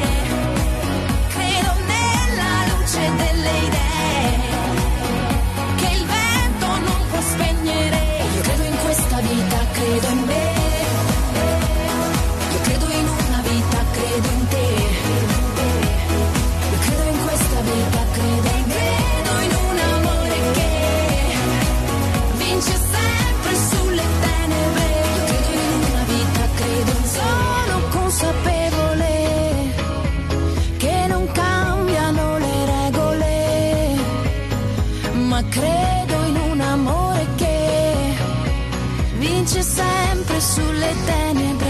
Credo nella luce delle idee che il vento non può spegnere. Io credo in questa vita, credo in me. Io credo in una vita, credo in te. Io credo in questa vita, credo in me. Credo in un amore che vince sempre sulle tenebre. Io credo in una vita, credo in sono consapevole che non cambiano le regole, ma credo in un amore che vince sempre sulle tenebre.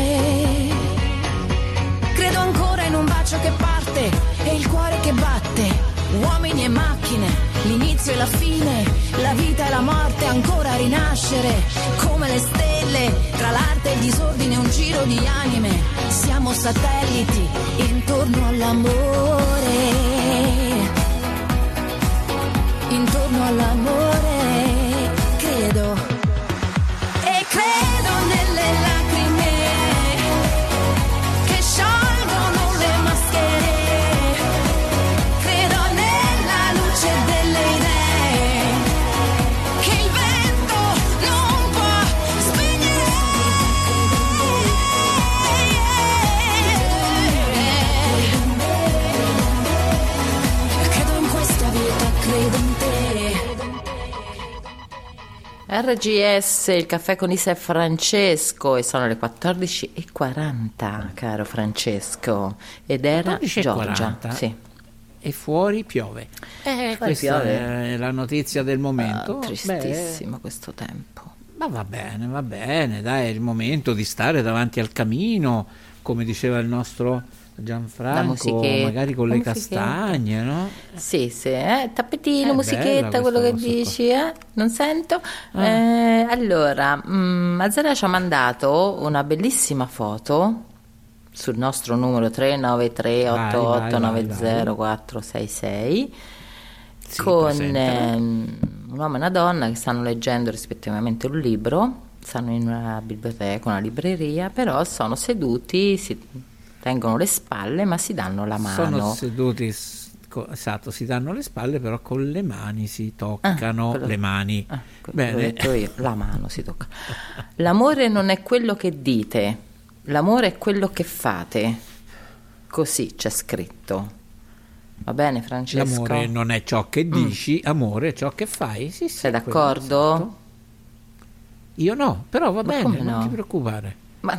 Credo ancora in un bacio che parte e il cuore che batte. Uomini e macchine, l'inizio e la fine, la vita e la morte, ancora a rinascere come le stelle. Tra l'arte e il disordine un giro di anime. Siamo satelliti intorno all'amore. Intorno all'amore, credo. E credo nelle lacrime che sciolgono le maschere. Credo nella luce delle idee che il vento non può spegnere. Credo in questa vita, credo in te. R G S, il caffè con Isa e Francesco, e sono le quattordici e quaranta, caro Francesco, ed era quattordici e Giorgia. quaranta? Sì. E fuori piove. Eh, Fuori questa piove. è la notizia del momento. Ah, tristissimo Beh, questo tempo. ma va bene, va bene, dai, è il momento di stare davanti al camino, come diceva il nostro La Gianfranco, musichetta, magari con la le musichetta. castagne, no? Sì, sì, eh? Tappetino, È musichetta, bella quello che questa dici, eh? Non sento. Ah. Eh, allora, mm, Azzera ci ha mandato una bellissima foto sul nostro numero tre nove tre otto otto nove zero quattro sei sei Sì, con presentala. ehm, un uomo e una donna che stanno leggendo rispettivamente un libro, stanno in una biblioteca, una libreria, però sono seduti, si tengono le spalle ma si danno la mano. Sono seduti, s- co- esatto, si danno le spalle, però con le mani si toccano Ah, quello- le mani. Ah, quello che ho Bene. detto io, la mano si tocca. L'amore non è quello che dite, l'amore è quello che fate. Così c'è scritto. Va bene, Francesco? L'amore non è ciò che dici, amore è ciò che fai. Sì, sì, Sei quello, d'accordo? esatto. Io no, però va Ma bene, come non no? ti preoccupare. Ma...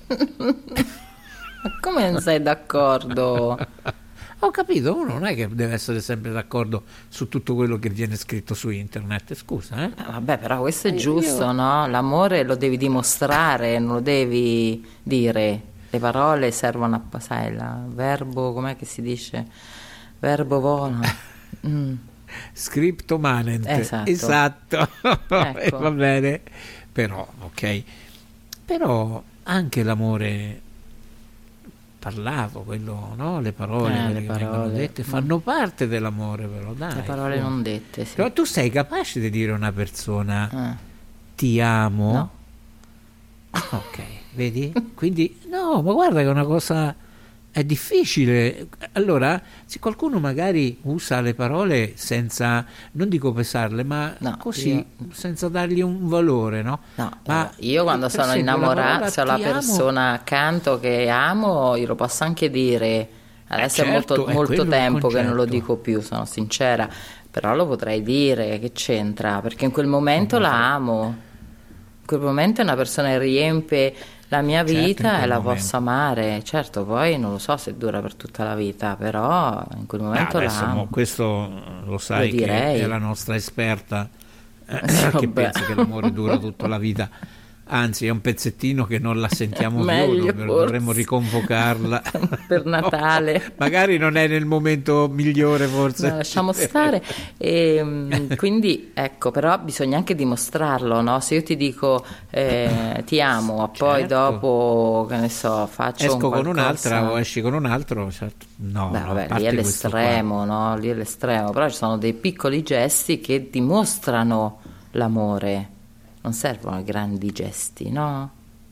Ma come non sei d'accordo? Ho capito, uno non è che deve essere sempre d'accordo su tutto quello che viene scritto su internet, scusa, eh? Eh, vabbè, però questo è Eh, giusto, io- no? L'amore lo devi dimostrare, non lo devi dire. Le parole servono a passare, il verbo, com'è che si dice? Verbo vola. Mm. Scripto manent. Esatto. Esatto. Ecco. Va bene. Però, ok. Però anche l'amore parlato, quello, no? Le parole, Eh, quelle le che parole. vengono dette, fanno parte dell'amore, però dai. Le parole su. non dette, sì. Però tu sei capace di dire a una persona Eh. ti amo? No. Ok, vedi? Quindi, no, ma guarda che è una cosa, è difficile. Allora, se qualcuno magari usa le parole senza, non dico pesarle, ma No, così, io- senza dargli un valore, no? No, Ma eh, io quando per sono esempio, la innamorata, parola se ho la ti amo- persona accanto che amo, io lo posso anche dire. Adesso Eh, è certo, molto, è molto quello il tempo che non lo concetto. dico più, sono sincera, però lo potrei dire, che c'entra? Perché in quel momento la amo. In quel momento è una persona che riempie la mia Certo, in vita quel e la momento. posso amare. Certo, poi non lo so se dura per tutta la vita, però in quel Ah, momento adesso, la mo, amo. questo lo sai Lo che direi. è la nostra esperta eh, Sì, che vabbè. pensa che l'amore dura tutta la vita. anzi è un pezzettino che non la sentiamo Meglio, più, forse. dovremmo riconvocarla per Natale. No, magari non è nel momento migliore, forse. No, lasciamo stare. E, mh, quindi ecco, però bisogna anche dimostrarlo, no? Se io ti dico eh, ti amo, poi Certo. dopo, che ne so, faccio Esco un con qualcosa. un'altra o esci con un altro, certo. no, Beh, no, vabbè, a parte lì è questo qua. l'estremo, no? Lì è l'estremo, però ci sono dei piccoli gesti che dimostrano l'amore, non servono i grandi gesti, no?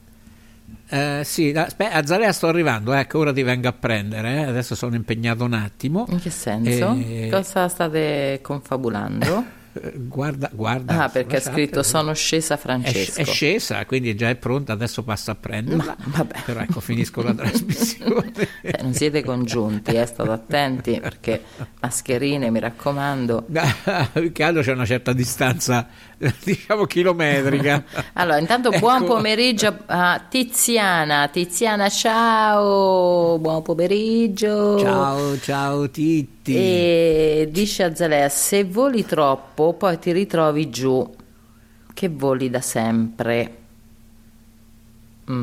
Eh, sì, aspetta, a Zalea sto arrivando, ecco, ora ti vengo a prendere, eh. Adesso sono impegnato un attimo. In che senso? Eh, Cosa state confabulando? Guarda, guarda. Ah, perché ha scusate, scritto sono scesa È, Francesco. è scesa, quindi già è pronta, adesso passa a prenderla. Però ecco, finisco la trasmissione. Eh, non siete congiunti, eh, state attenti perché mascherine, mi raccomando. Più che altro c'è una certa distanza, diciamo chilometrica. Allora, intanto Ecco. buon pomeriggio a Tiziana. Tiziana, ciao, buon pomeriggio. Ciao, ciao Titti. E dice a Zalea, se voli troppo poi ti ritrovi giù, che voli da sempre. Mm.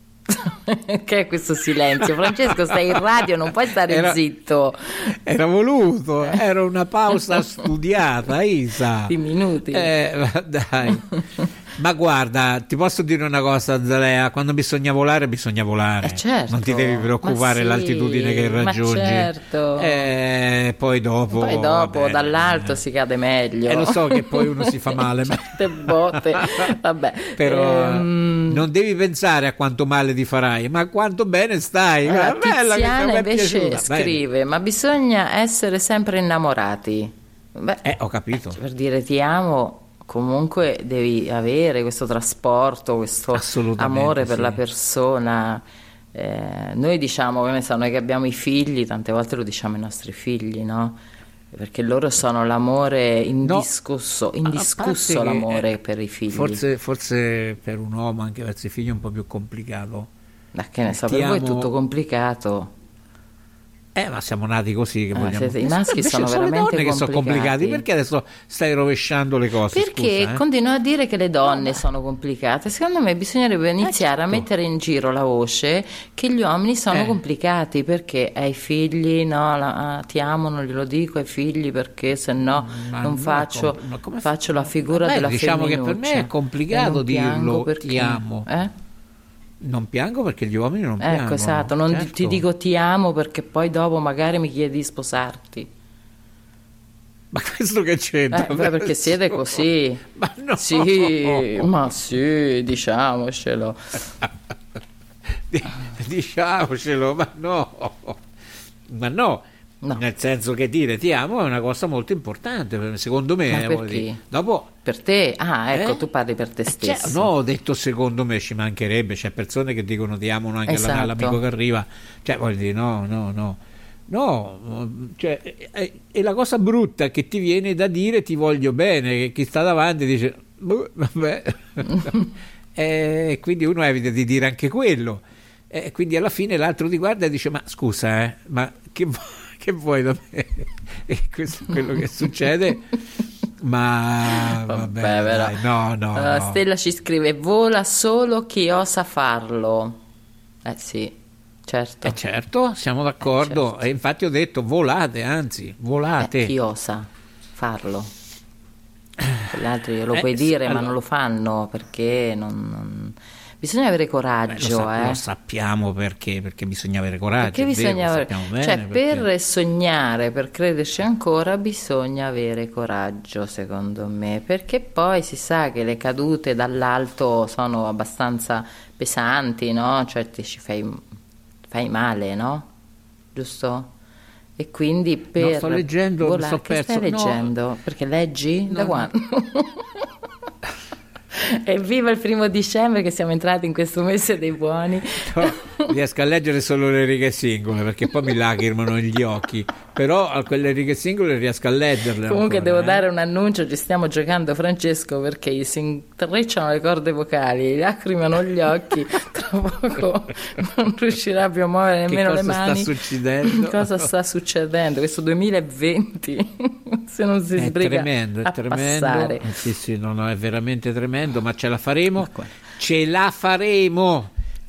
Che è questo silenzio? Francesco, stai in radio, non puoi stare Era- zitto. Era voluto, era una pausa studiata, Isa. Di minuti. Eh, ma dai. Ma guarda, ti posso dire una cosa, Zalea, quando bisogna volare, bisogna volare. Eh, certo. Non ti devi preoccupare Ma sì, l'altitudine che ma raggiungi. certo. Eh, poi dopo... Poi va dopo bene. dall'alto si cade meglio. Eh, lo so che poi uno si fa male, ma... Certe botte. Vabbè. Però Ehm, non devi pensare a quanto male ti farai, ma a quanto bene stai. allora, Guarda, bella, questa Tiziana mi è invece piaciuta. Bene. scrive: ma bisogna essere sempre innamorati. Beh, Eh, ho capito. per dire ti amo, comunque devi avere questo trasporto, questo Assolutamente, amore per sì. la persona. Eh, noi diciamo, che ne so, noi che abbiamo i figli, tante volte lo diciamo ai nostri figli, no? Perché loro sono l'amore indiscusso, indiscusso A parte che, l'amore eh, per i figli. Forse, forse per un uomo, anche verso i figli, è un po' più complicato. Ma che ne so, Ti per voi è amo- tutto complicato. Eh, ma siamo nati così. Che Eh, vogliamo... siete- i maschi Invece sono le veramente donne che sono complicati. complicati. Perché adesso stai rovesciando le cose? Perché Scusa, eh? continuo a dire che le donne sono complicate. Secondo me bisognerebbe iniziare a certo. mettere in giro la voce che gli uomini sono Eh. complicati perché ai figli, no, la- ah, ti amo, non glielo dico ai figli perché se no Ma non no, faccio, com- ma come faccio la figura Beh, della diciamo che per me femminuccia. è complicato E non piango dirlo, perché- ti amo. Eh? Non piango perché gli uomini non piangono. Ecco, esatto, non ti- certo. ti dico ti amo perché poi dopo magari mi chiedi di sposarti. Ma questo che c'entra? Eh, beh, perché siete così. Ma no. Sì, ma sì, diciamocelo. Diciamocelo, ma no. Ma no. No. Nel senso che dire ti amo è una cosa molto importante, per- secondo me. Ma eh, per voglio chi? dire. Dopo, Per te? Ah, ecco, Eh? tu parli per te cioè, stesso. no, ho detto secondo me, ci mancherebbe, c'è persone che dicono ti amo anche alla- Esatto. all'amico che arriva, cioè voglio dire no, no, no. No, cioè, è, è la cosa brutta che ti viene da dire ti voglio bene, che chi sta davanti dice "Boh, vabbè". E quindi uno evita di dire anche quello. E quindi alla fine l'altro ti guarda e dice ma scusa, eh, ma che, vu- che vuoi da me? E questo è quello che succede. Ma vabbè, Vabbè, però. dai, no, no, Uh, no. Stella ci scrive: vola solo chi osa farlo. Eh sì, certo. Eh certo, siamo d'accordo. Eh, certo. E infatti ho detto volate, anzi, volate. Eh, chi osa farlo? Gli altri lo Eh, puoi sì, dire, ma allora- non lo fanno perché non, non- bisogna avere Beh, lo, coraggio, sa- eh. lo sappiamo perché, perché bisogna avere coraggio. Perché è vero, bisogna lo avere, sappiamo bene, cioè perché- per sognare, per crederci ancora, bisogna avere coraggio, secondo me, perché poi si sa che le cadute dall'alto sono abbastanza pesanti, no? Cioè ti ci fai, fai male, no? Giusto? E quindi per sto leggendo, mi volare, sto che perso. stai No. leggendo? Perché leggi? Da No. quando? Evviva il primo dicembre che siamo entrati in questo mese dei buoni. No. riesco a leggere solo le righe singole perché poi mi lacrimano gli occhi, però a quelle righe singole riesco a leggerle. Comunque ancora, devo eh. dare un annuncio, ci stiamo giocando Francesco perché gli si intrecciano le corde vocali, gli lacrimano gli occhi, tra poco non riuscirà più a muovere nemmeno Che le cosa mani. sta succedendo? Cosa sta succedendo? Questo duemilaventi se non si È sbriga tremendo, è a tremendo. passare. Eh, Sì, sì, no, no, è veramente tremendo, ma ce la faremo, ce la faremo.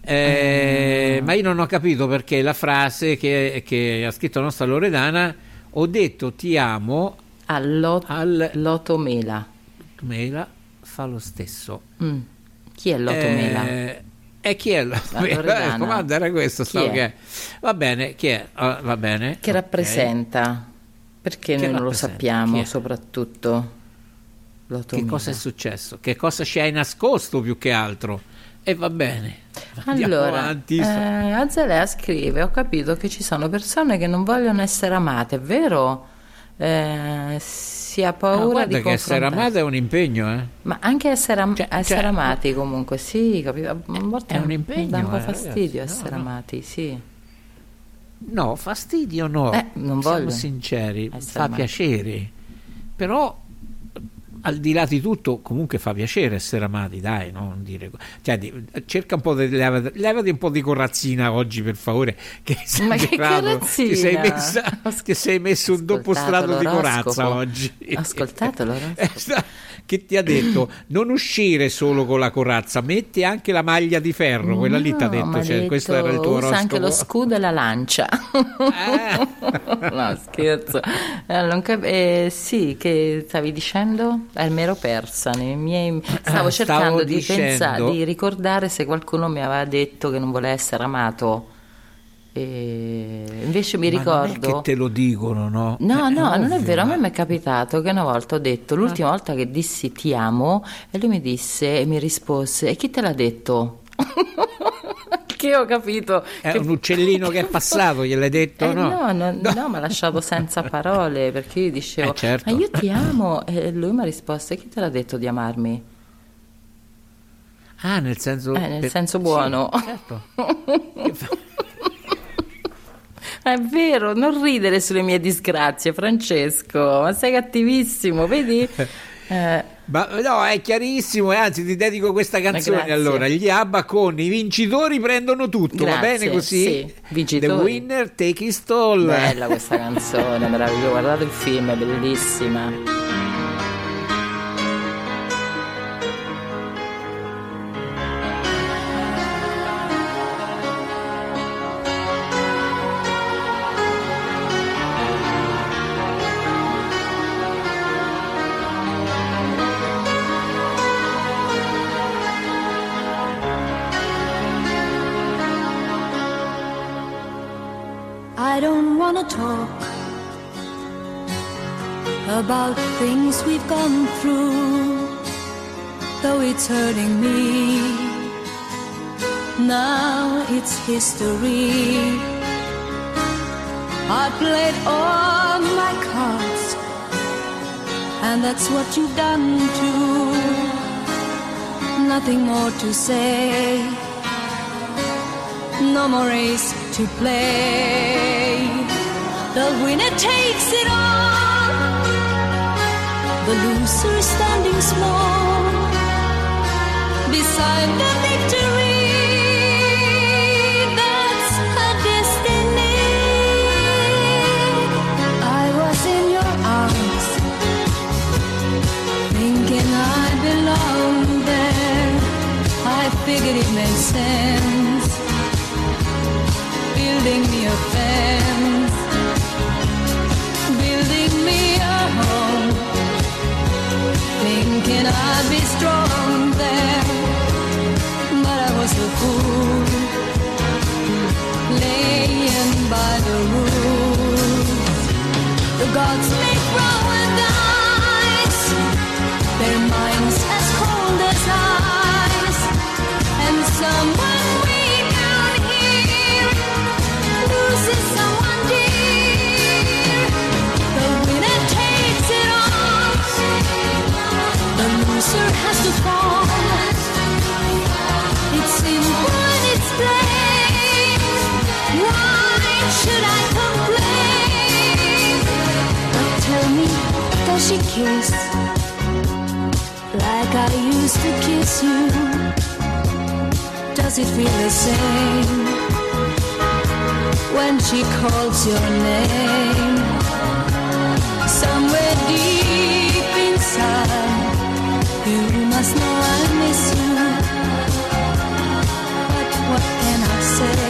Eh, ma io non ho capito perché la frase che, che ha scritto la nostra Loredana, ho detto ti amo All'ot- al Loto Mela. Mela, fa lo stesso. Mm. Chi è Loto Mela? Eh, e chi è la La Loredana. comanda era questo, Chi stavo è? che va bene, chi è? Ah, va bene. Che ok. rappresenta? Perché Che noi non lo rappresenta? Chi sappiamo è? soprattutto. Loto Che Mela. cosa è successo? Che cosa ci hai nascosto più che altro? E va bene. Andiamo Allora, avanti. eh, Azalea scrive: ho capito che ci sono persone che non vogliono essere amate, è vero? Eh, si ha Ah, paura guarda di che essere confrontarsi. amata è un impegno, eh? Ma anche essere, am- Cioè- essere cioè- amati comunque, sì, capito? A volte È un impegno, dà un po' eh, fastidio ragazzi, no, essere no. amati, sì. No, fastidio no. Eh, non Siamo voglio sinceri, essere fa amati. piacere. Però al di là di tutto comunque fa piacere essere amati, dai, no? Non dire, cioè, di- cerca un po' di levati, levati un po' di corazzina oggi, per favore, che sei Ma che esagerato. corazzina? ti sei messa, ti sei messo un doppio Ascoltato strato di corazza l'oroscopo? oggi. Ascoltato l'oroscopo? Eh, sta- che ti ha detto non uscire solo con la corazza, metti anche la maglia di ferro, quella lì ti ha No, detto, m'ha cioè, questo era il tuo usa oroscopo. anche lo scudo e la lancia. Eh. No, scherzo. Eh, non cap- eh, sì, che stavi dicendo? Eh, mi ero persa nei miei... Stavo Ah, cercando stavo di dicendo- pensare, di ricordare se qualcuno mi aveva detto che non voleva essere amato. E invece mi Ma non è ricordo... che te lo dicono, no? No, Eh, no, non è ovvio, vero, a me ma- mi è capitato che una volta ho detto, l'ultima volta che dissi ti amo, e lui mi disse e mi rispose, e chi te l'ha detto? Che ho capito. È che- un uccellino che è passato, gliel'hai detto? Eh, no, no, no, no, mi ha lasciato senza parole, perché io dicevo, Eh, certo. ma io ti amo, e lui mi ha risposto, e chi te l'ha detto di amarmi? Ah, nel senso... Eh, nel per- senso buono. Sì, certo. È vero, non ridere sulle mie disgrazie, Francesco, ma sei cattivissimo, vedi? Eh, Ma no, è chiarissimo, e anzi ti dedico questa canzone. Grazie. Allora, gli ABBA con i vincitori prendono tutto, va Grazie, bene così? sì, vincitori. The winner take it all. bella questa canzone, meravigliosa, guardate il film, è bellissima. I don't wanna talk about things we've gone through, though it's hurting me. Now it's history. I played all my cards, and that's what you've done too. Nothing more to say, no more race to play. The winner takes it all, the loser standing small beside the victory. That's her destiny. I was in your arms, thinking I belonged there. I figured it made sense, building me a fence, building me a home, thinking I'd be strong there, but I was a fool, laying by the rules. The gods make roll and dice, their minds as cold as ice, and someone way down here loses someone dear. The winner takes it all, the loser has to fall. It's simple and it's plain. Will she kiss like I used to kiss you? Does it feel the same when she calls your name? Somewhere deep inside, you must know I miss you. But what can I say?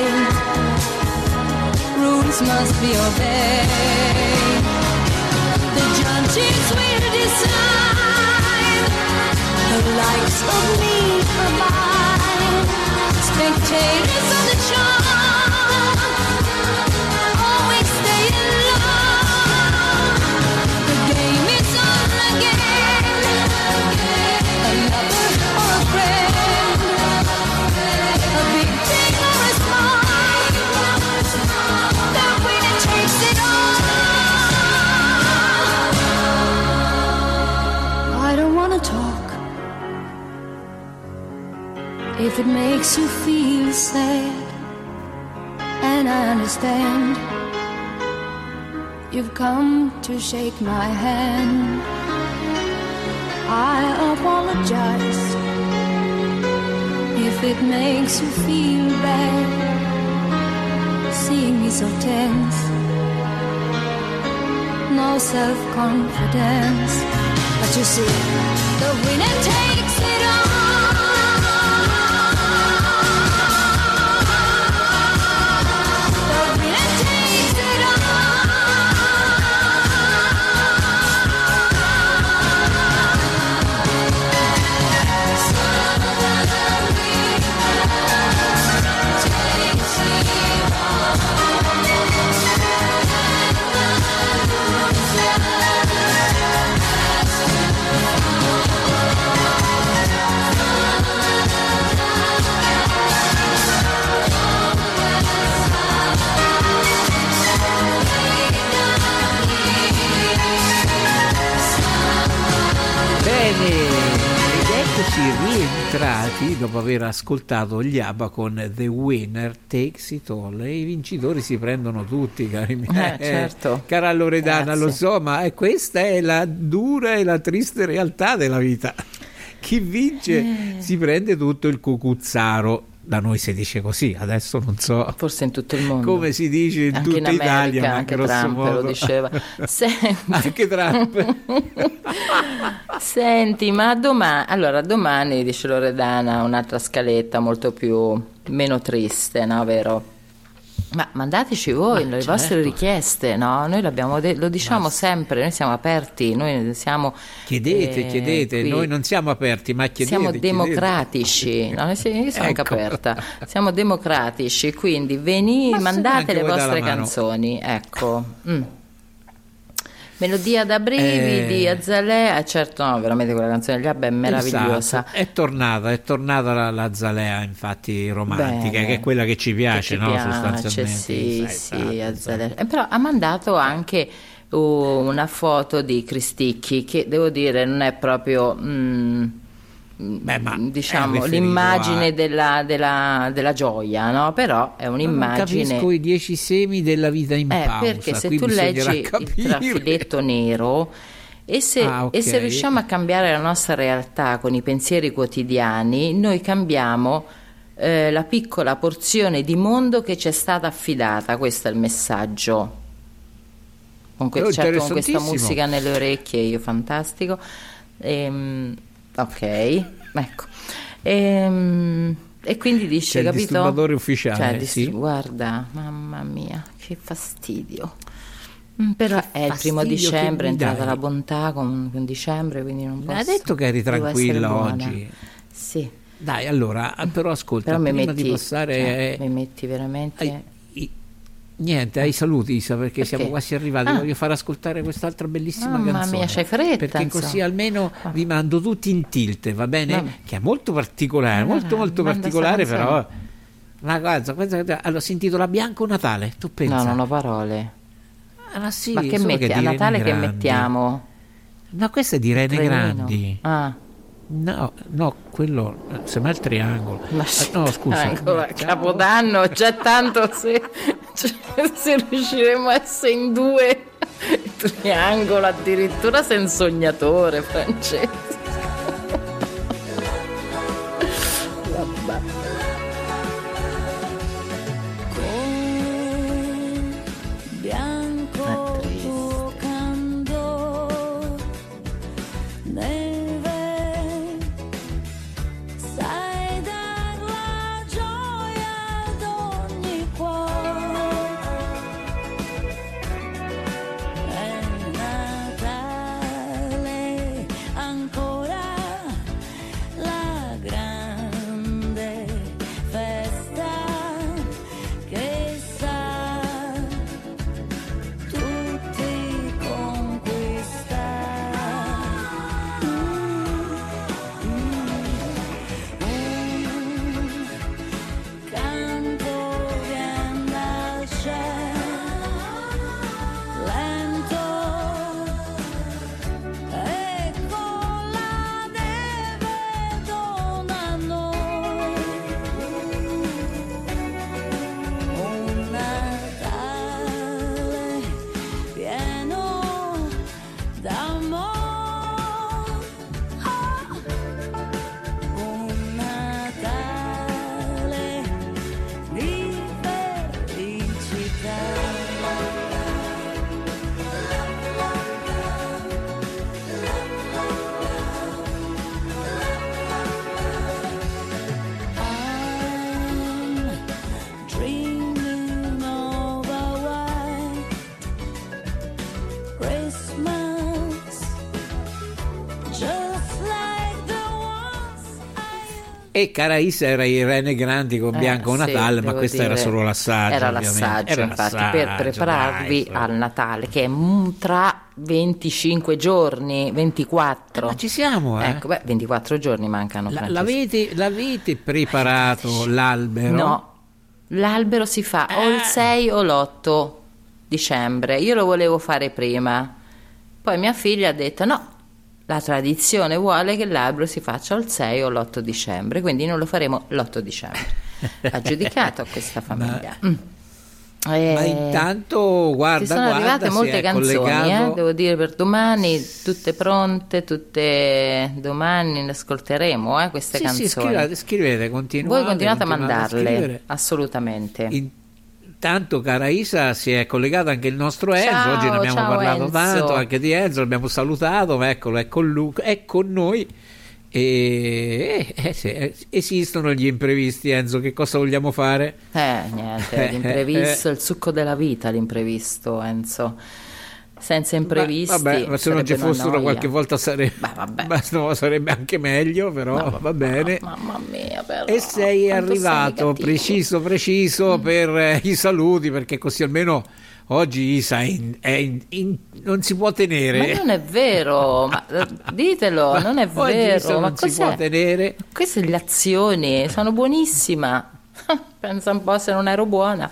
Rules must be obeyed. The judges will decide. The likes of me abide. Spectators of the charm always stay in love. The game is on again. A lover or a friend, a big thing or a small, the winner takes it all. I don't wanna talk if it makes you feel sad, and I understand. You've come to shake my hand. I apologize if it makes you feel bad, seeing me so tense, no self-confidence. But you see, the winner takes it all. Rientrati dopo aver ascoltato gli ABBA con The Winner Takes It All, e i vincitori si prendono tutti, cari miei. Eh, certo. Cara Loredana, Grazie. lo so, ma è- questa è la dura e la triste realtà della vita. Chi vince Eh. si prende tutto il cucuzzaro. Da noi si dice così, adesso non so Forse in tutto il mondo. come si dice in Anche tutta in America, Italia, ma anche grosso Trump modo. lo diceva. Senti, Anche Trump. Senti, ma domani, allora domani, dice Loredana, un'altra scaletta molto più, meno triste, no, vero? Ma mandateci voi Ma le certo. vostre richieste, no? Noi l'abbiamo de- lo diciamo sempre, noi siamo aperti, noi siamo... Chiedete, eh, chiedete, qui noi non siamo aperti, ma chiedete. siamo chiedete. democratici, no? Noi siamo, io sono anche Ecco. aperta, siamo democratici, quindi veni, Ma se mandate neanche le vuoi dare vostre la mano. canzoni, ecco. Mm. Melodia da brividi, Eh. Azalea, certo, no, veramente quella canzone degli ABBA è meravigliosa. Esatto. È tornata, è tornata la, la Zalea, infatti, romantica, Bene. che è quella che ci piace, Che ci no? piace, Sostanzialmente. sì, Sai, sì, esatto, Azalea. esatto. Eh, però ha mandato anche uh, una foto di Cristicchi che devo dire non è proprio mm, Beh, ma diciamo è riferito l'immagine a- della, della- della gioia, no? Però è Ma non un'immagine. capisco i dieci semi della vita in Eh, pausa. perché se qui tu bisognerà leggi il capire. trafiletto nero e se, Ah, ok. e se riusciamo a cambiare la nostra realtà con i pensieri quotidiani, noi cambiamo eh, la piccola porzione di mondo che ci è stata affidata. Questo è il messaggio. Con, que- Oh, certo, con questa interessantissimo. musica nelle orecchie, io fantastico. Ehm, ok, ecco. Ehm, e quindi dice, C'è il capito? disturbatore ufficiale, Cioè, dis- sì. guarda, mamma mia, che fastidio. Mm, Però è il primo fastidio che dicembre, è mi entrata dai. la bontà con, con dicembre, quindi non posso. Ha detto che eri devo essere tranquilla buona. oggi. Sì, Dai, allora, però ascolta, però mi prima metti, di passare... cioè, mi metti veramente... ai- i- niente, ai saluti, Isa, perché, Perché? siamo quasi arrivati. Ah. Voglio far ascoltare quest'altra bellissima Mamma canzone. mia, c'hai fretta, perché così insomma. almeno vi mando tutti in tilt, va bene? Vabbè. Che è molto particolare, Ah, molto molto manda particolare, sta però... canzone. Una cosa, questa- allora, si intitola Bianco Natale, tu pensa? No, non ho parole. Ah, ma sì, Ma che solo metti? di A Irene Natale che Grandi. mettiamo? No, questa è di Irene Trenino. Grandi. Ah, No, no, quello sembra il triangolo. ma Ah, no, scusa. Ah, ecco, a Capodanno c'è tanto se, cioè, se riusciremo a essere in due. Triangolo, addirittura sei un sognatore, Francesco. Vabbè. Bianco giocando neve, sai dar la gioia ad ogni cuore. È Natale ancora, la grande festa che sa tutti conquistare. Un canto vien dal cielo, lento, e con la neve dona a noi un Natale pieno d'amore, un Natale di felicità. I'm dreaming of a white Christmas, just like the ones E cara Isa era Irene Grandi con Eh, Bianco sì, Natale, ma devo questo era dire, solo l'assaggio. Era ovviamente. l'assaggio, Era infatti, l'assaggio, per prepararvi dai, al Natale, che è mm, tra venticinque giorni, ventiquattro. Ma ci siamo, eh? Ecco, beh, ventiquattro giorni mancano. La- Francesco. l'avete, l'avete preparato l'albero? No, l'albero si fa o il sei o l'otto dicembre. Io lo volevo fare prima, poi mia figlia ha detto no, la tradizione vuole che l'albero si faccia il sei o l'otto dicembre, quindi non lo faremo l'otto dicembre. Ha giudicato a questa famiglia. Mm. Eh, Ma intanto guarda, ci sono guarda, arrivate si molte è canzoni, collegato- eh, devo dire, per domani, tutte pronte, tutte domani le ascolteremo, eh, queste Sì, canzoni. sì, scrivete, scrivete, continuate. Voi continuate a continuate mandarle, scrivere. assolutamente. Intanto, cara Isa, si è collegato anche il nostro Enzo. Ciao, Oggi ne abbiamo ciao, parlato Enzo. tanto anche di Enzo, l'abbiamo salutato, ma eccolo, è con, lui, è con noi. E eh, sì, eh, esistono gli imprevisti, Enzo, che cosa vogliamo fare? Eh, niente, l'imprevisto, il succo della vita, l'imprevisto, Enzo. Senza imprevisti. Ma- vabbè, ma se non ci sarebbe una fossero noia. qualche volta sarebbe, ma no, sarebbe anche meglio, però va bene. Mamma mia, però. E sei quanto arrivato sei negativo. preciso preciso per eh, i saluti, perché così almeno oggi Isa è in- è in- in- non si può tenere. Ma non è vero, ma eh, ditelo, non è Oggi vero. Isa Ma non si cos'è? può tenere. Queste le azioni sono buonissima. Pensa un po' se non ero buona.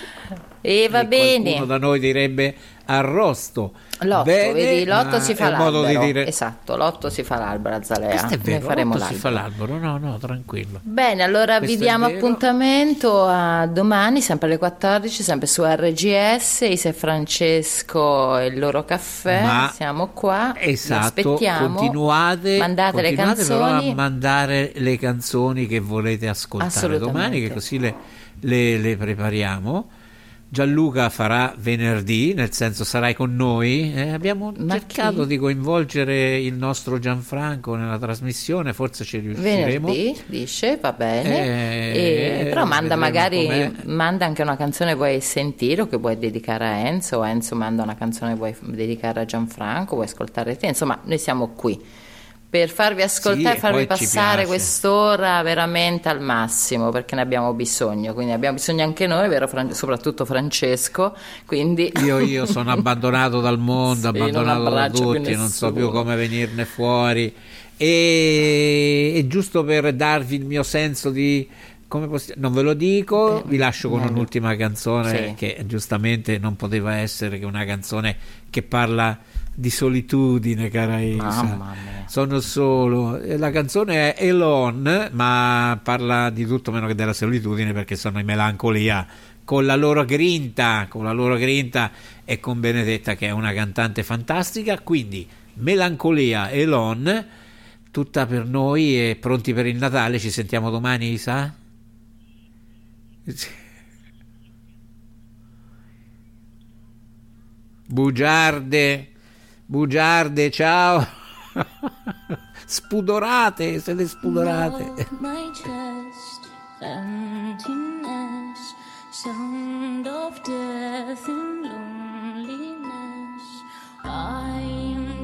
E va E bene. qualcuno da noi direbbe arrosto. L'otto, Bene, vedi, l'otto ma si fa è un modo l'albero. di dire. Esatto, l'otto si fa l'albero a Zalea. Questo è Noi vero, faremo l'otto si fa l'albero. l'albero. No, no, tranquillo. Bene, allora Questo vi è diamo vero. appuntamento a domani, sempre alle quattordici, sempre su R G S, Isa e Francesco e il loro caffè. Ma- Siamo qua, vi Esatto, aspettiamo. continuate, mandate le continuate però canzoni. a mandare le canzoni che volete ascoltare Assolutamente. domani, che così le, le- le prepariamo. Gianluca farà venerdì, nel senso sarai con noi. Eh, abbiamo Ma cercato chi? di coinvolgere il nostro Gianfranco nella trasmissione, forse ci riusciremo. Venerdì, dice, va bene. Eh, E- però manda vedremo magari com'è. manda anche una canzone che vuoi sentire o che vuoi dedicare a Enzo, o Enzo manda una canzone che vuoi dedicare a Gianfranco, vuoi ascoltare te. Insomma, noi siamo qui per farvi ascoltare, Sì, e farvi poi ci passare piace. quest'ora veramente al massimo, perché ne abbiamo bisogno, quindi abbiamo bisogno anche noi, vero Fran- soprattutto Francesco, quindi Io, io sono abbandonato dal mondo, Sì, non abbandonato da abbraccio più tutti, non so nessuno. più come venirne fuori. E, e giusto per darvi il mio senso di, come possi- non ve lo dico, vi lascio con meglio. un'ultima canzone Sì. che giustamente non poteva essere che una canzone che parla di solitudine, cara Isa. Mamma mia. Sono solo. E la canzone è Alone, ma parla di tutto meno che della solitudine, perché sono in melancolia con la loro grinta, con la loro grinta e con Benedetta che è una cantante fantastica. Quindi Melancolia e Lon, tutta per noi e pronti per il Natale. Ci sentiamo domani, Isa? Bugiarde, bugiarde, ciao. Spudorate, siete spudorate. My chest, emptiness, sound of death and loneliness. I am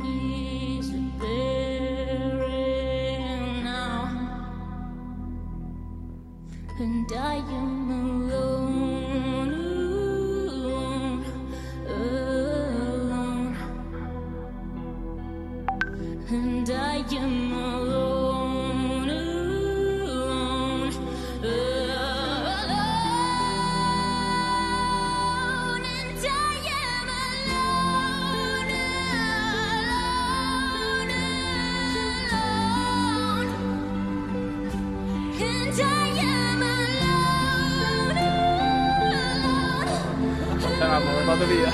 disappearing now, and I am alone, alone, and I am alone, alone, alone, and I am alone, alone, alone, and I am alone, alone, vado via.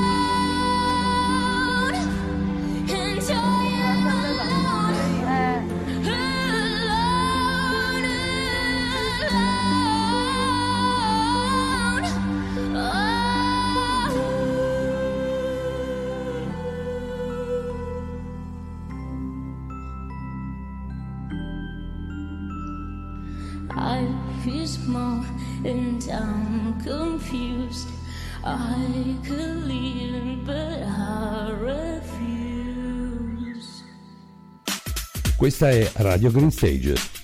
and I am alone, I feel small and I'm confused. I could leave, but I refuse. Questa è Radio Green Stage.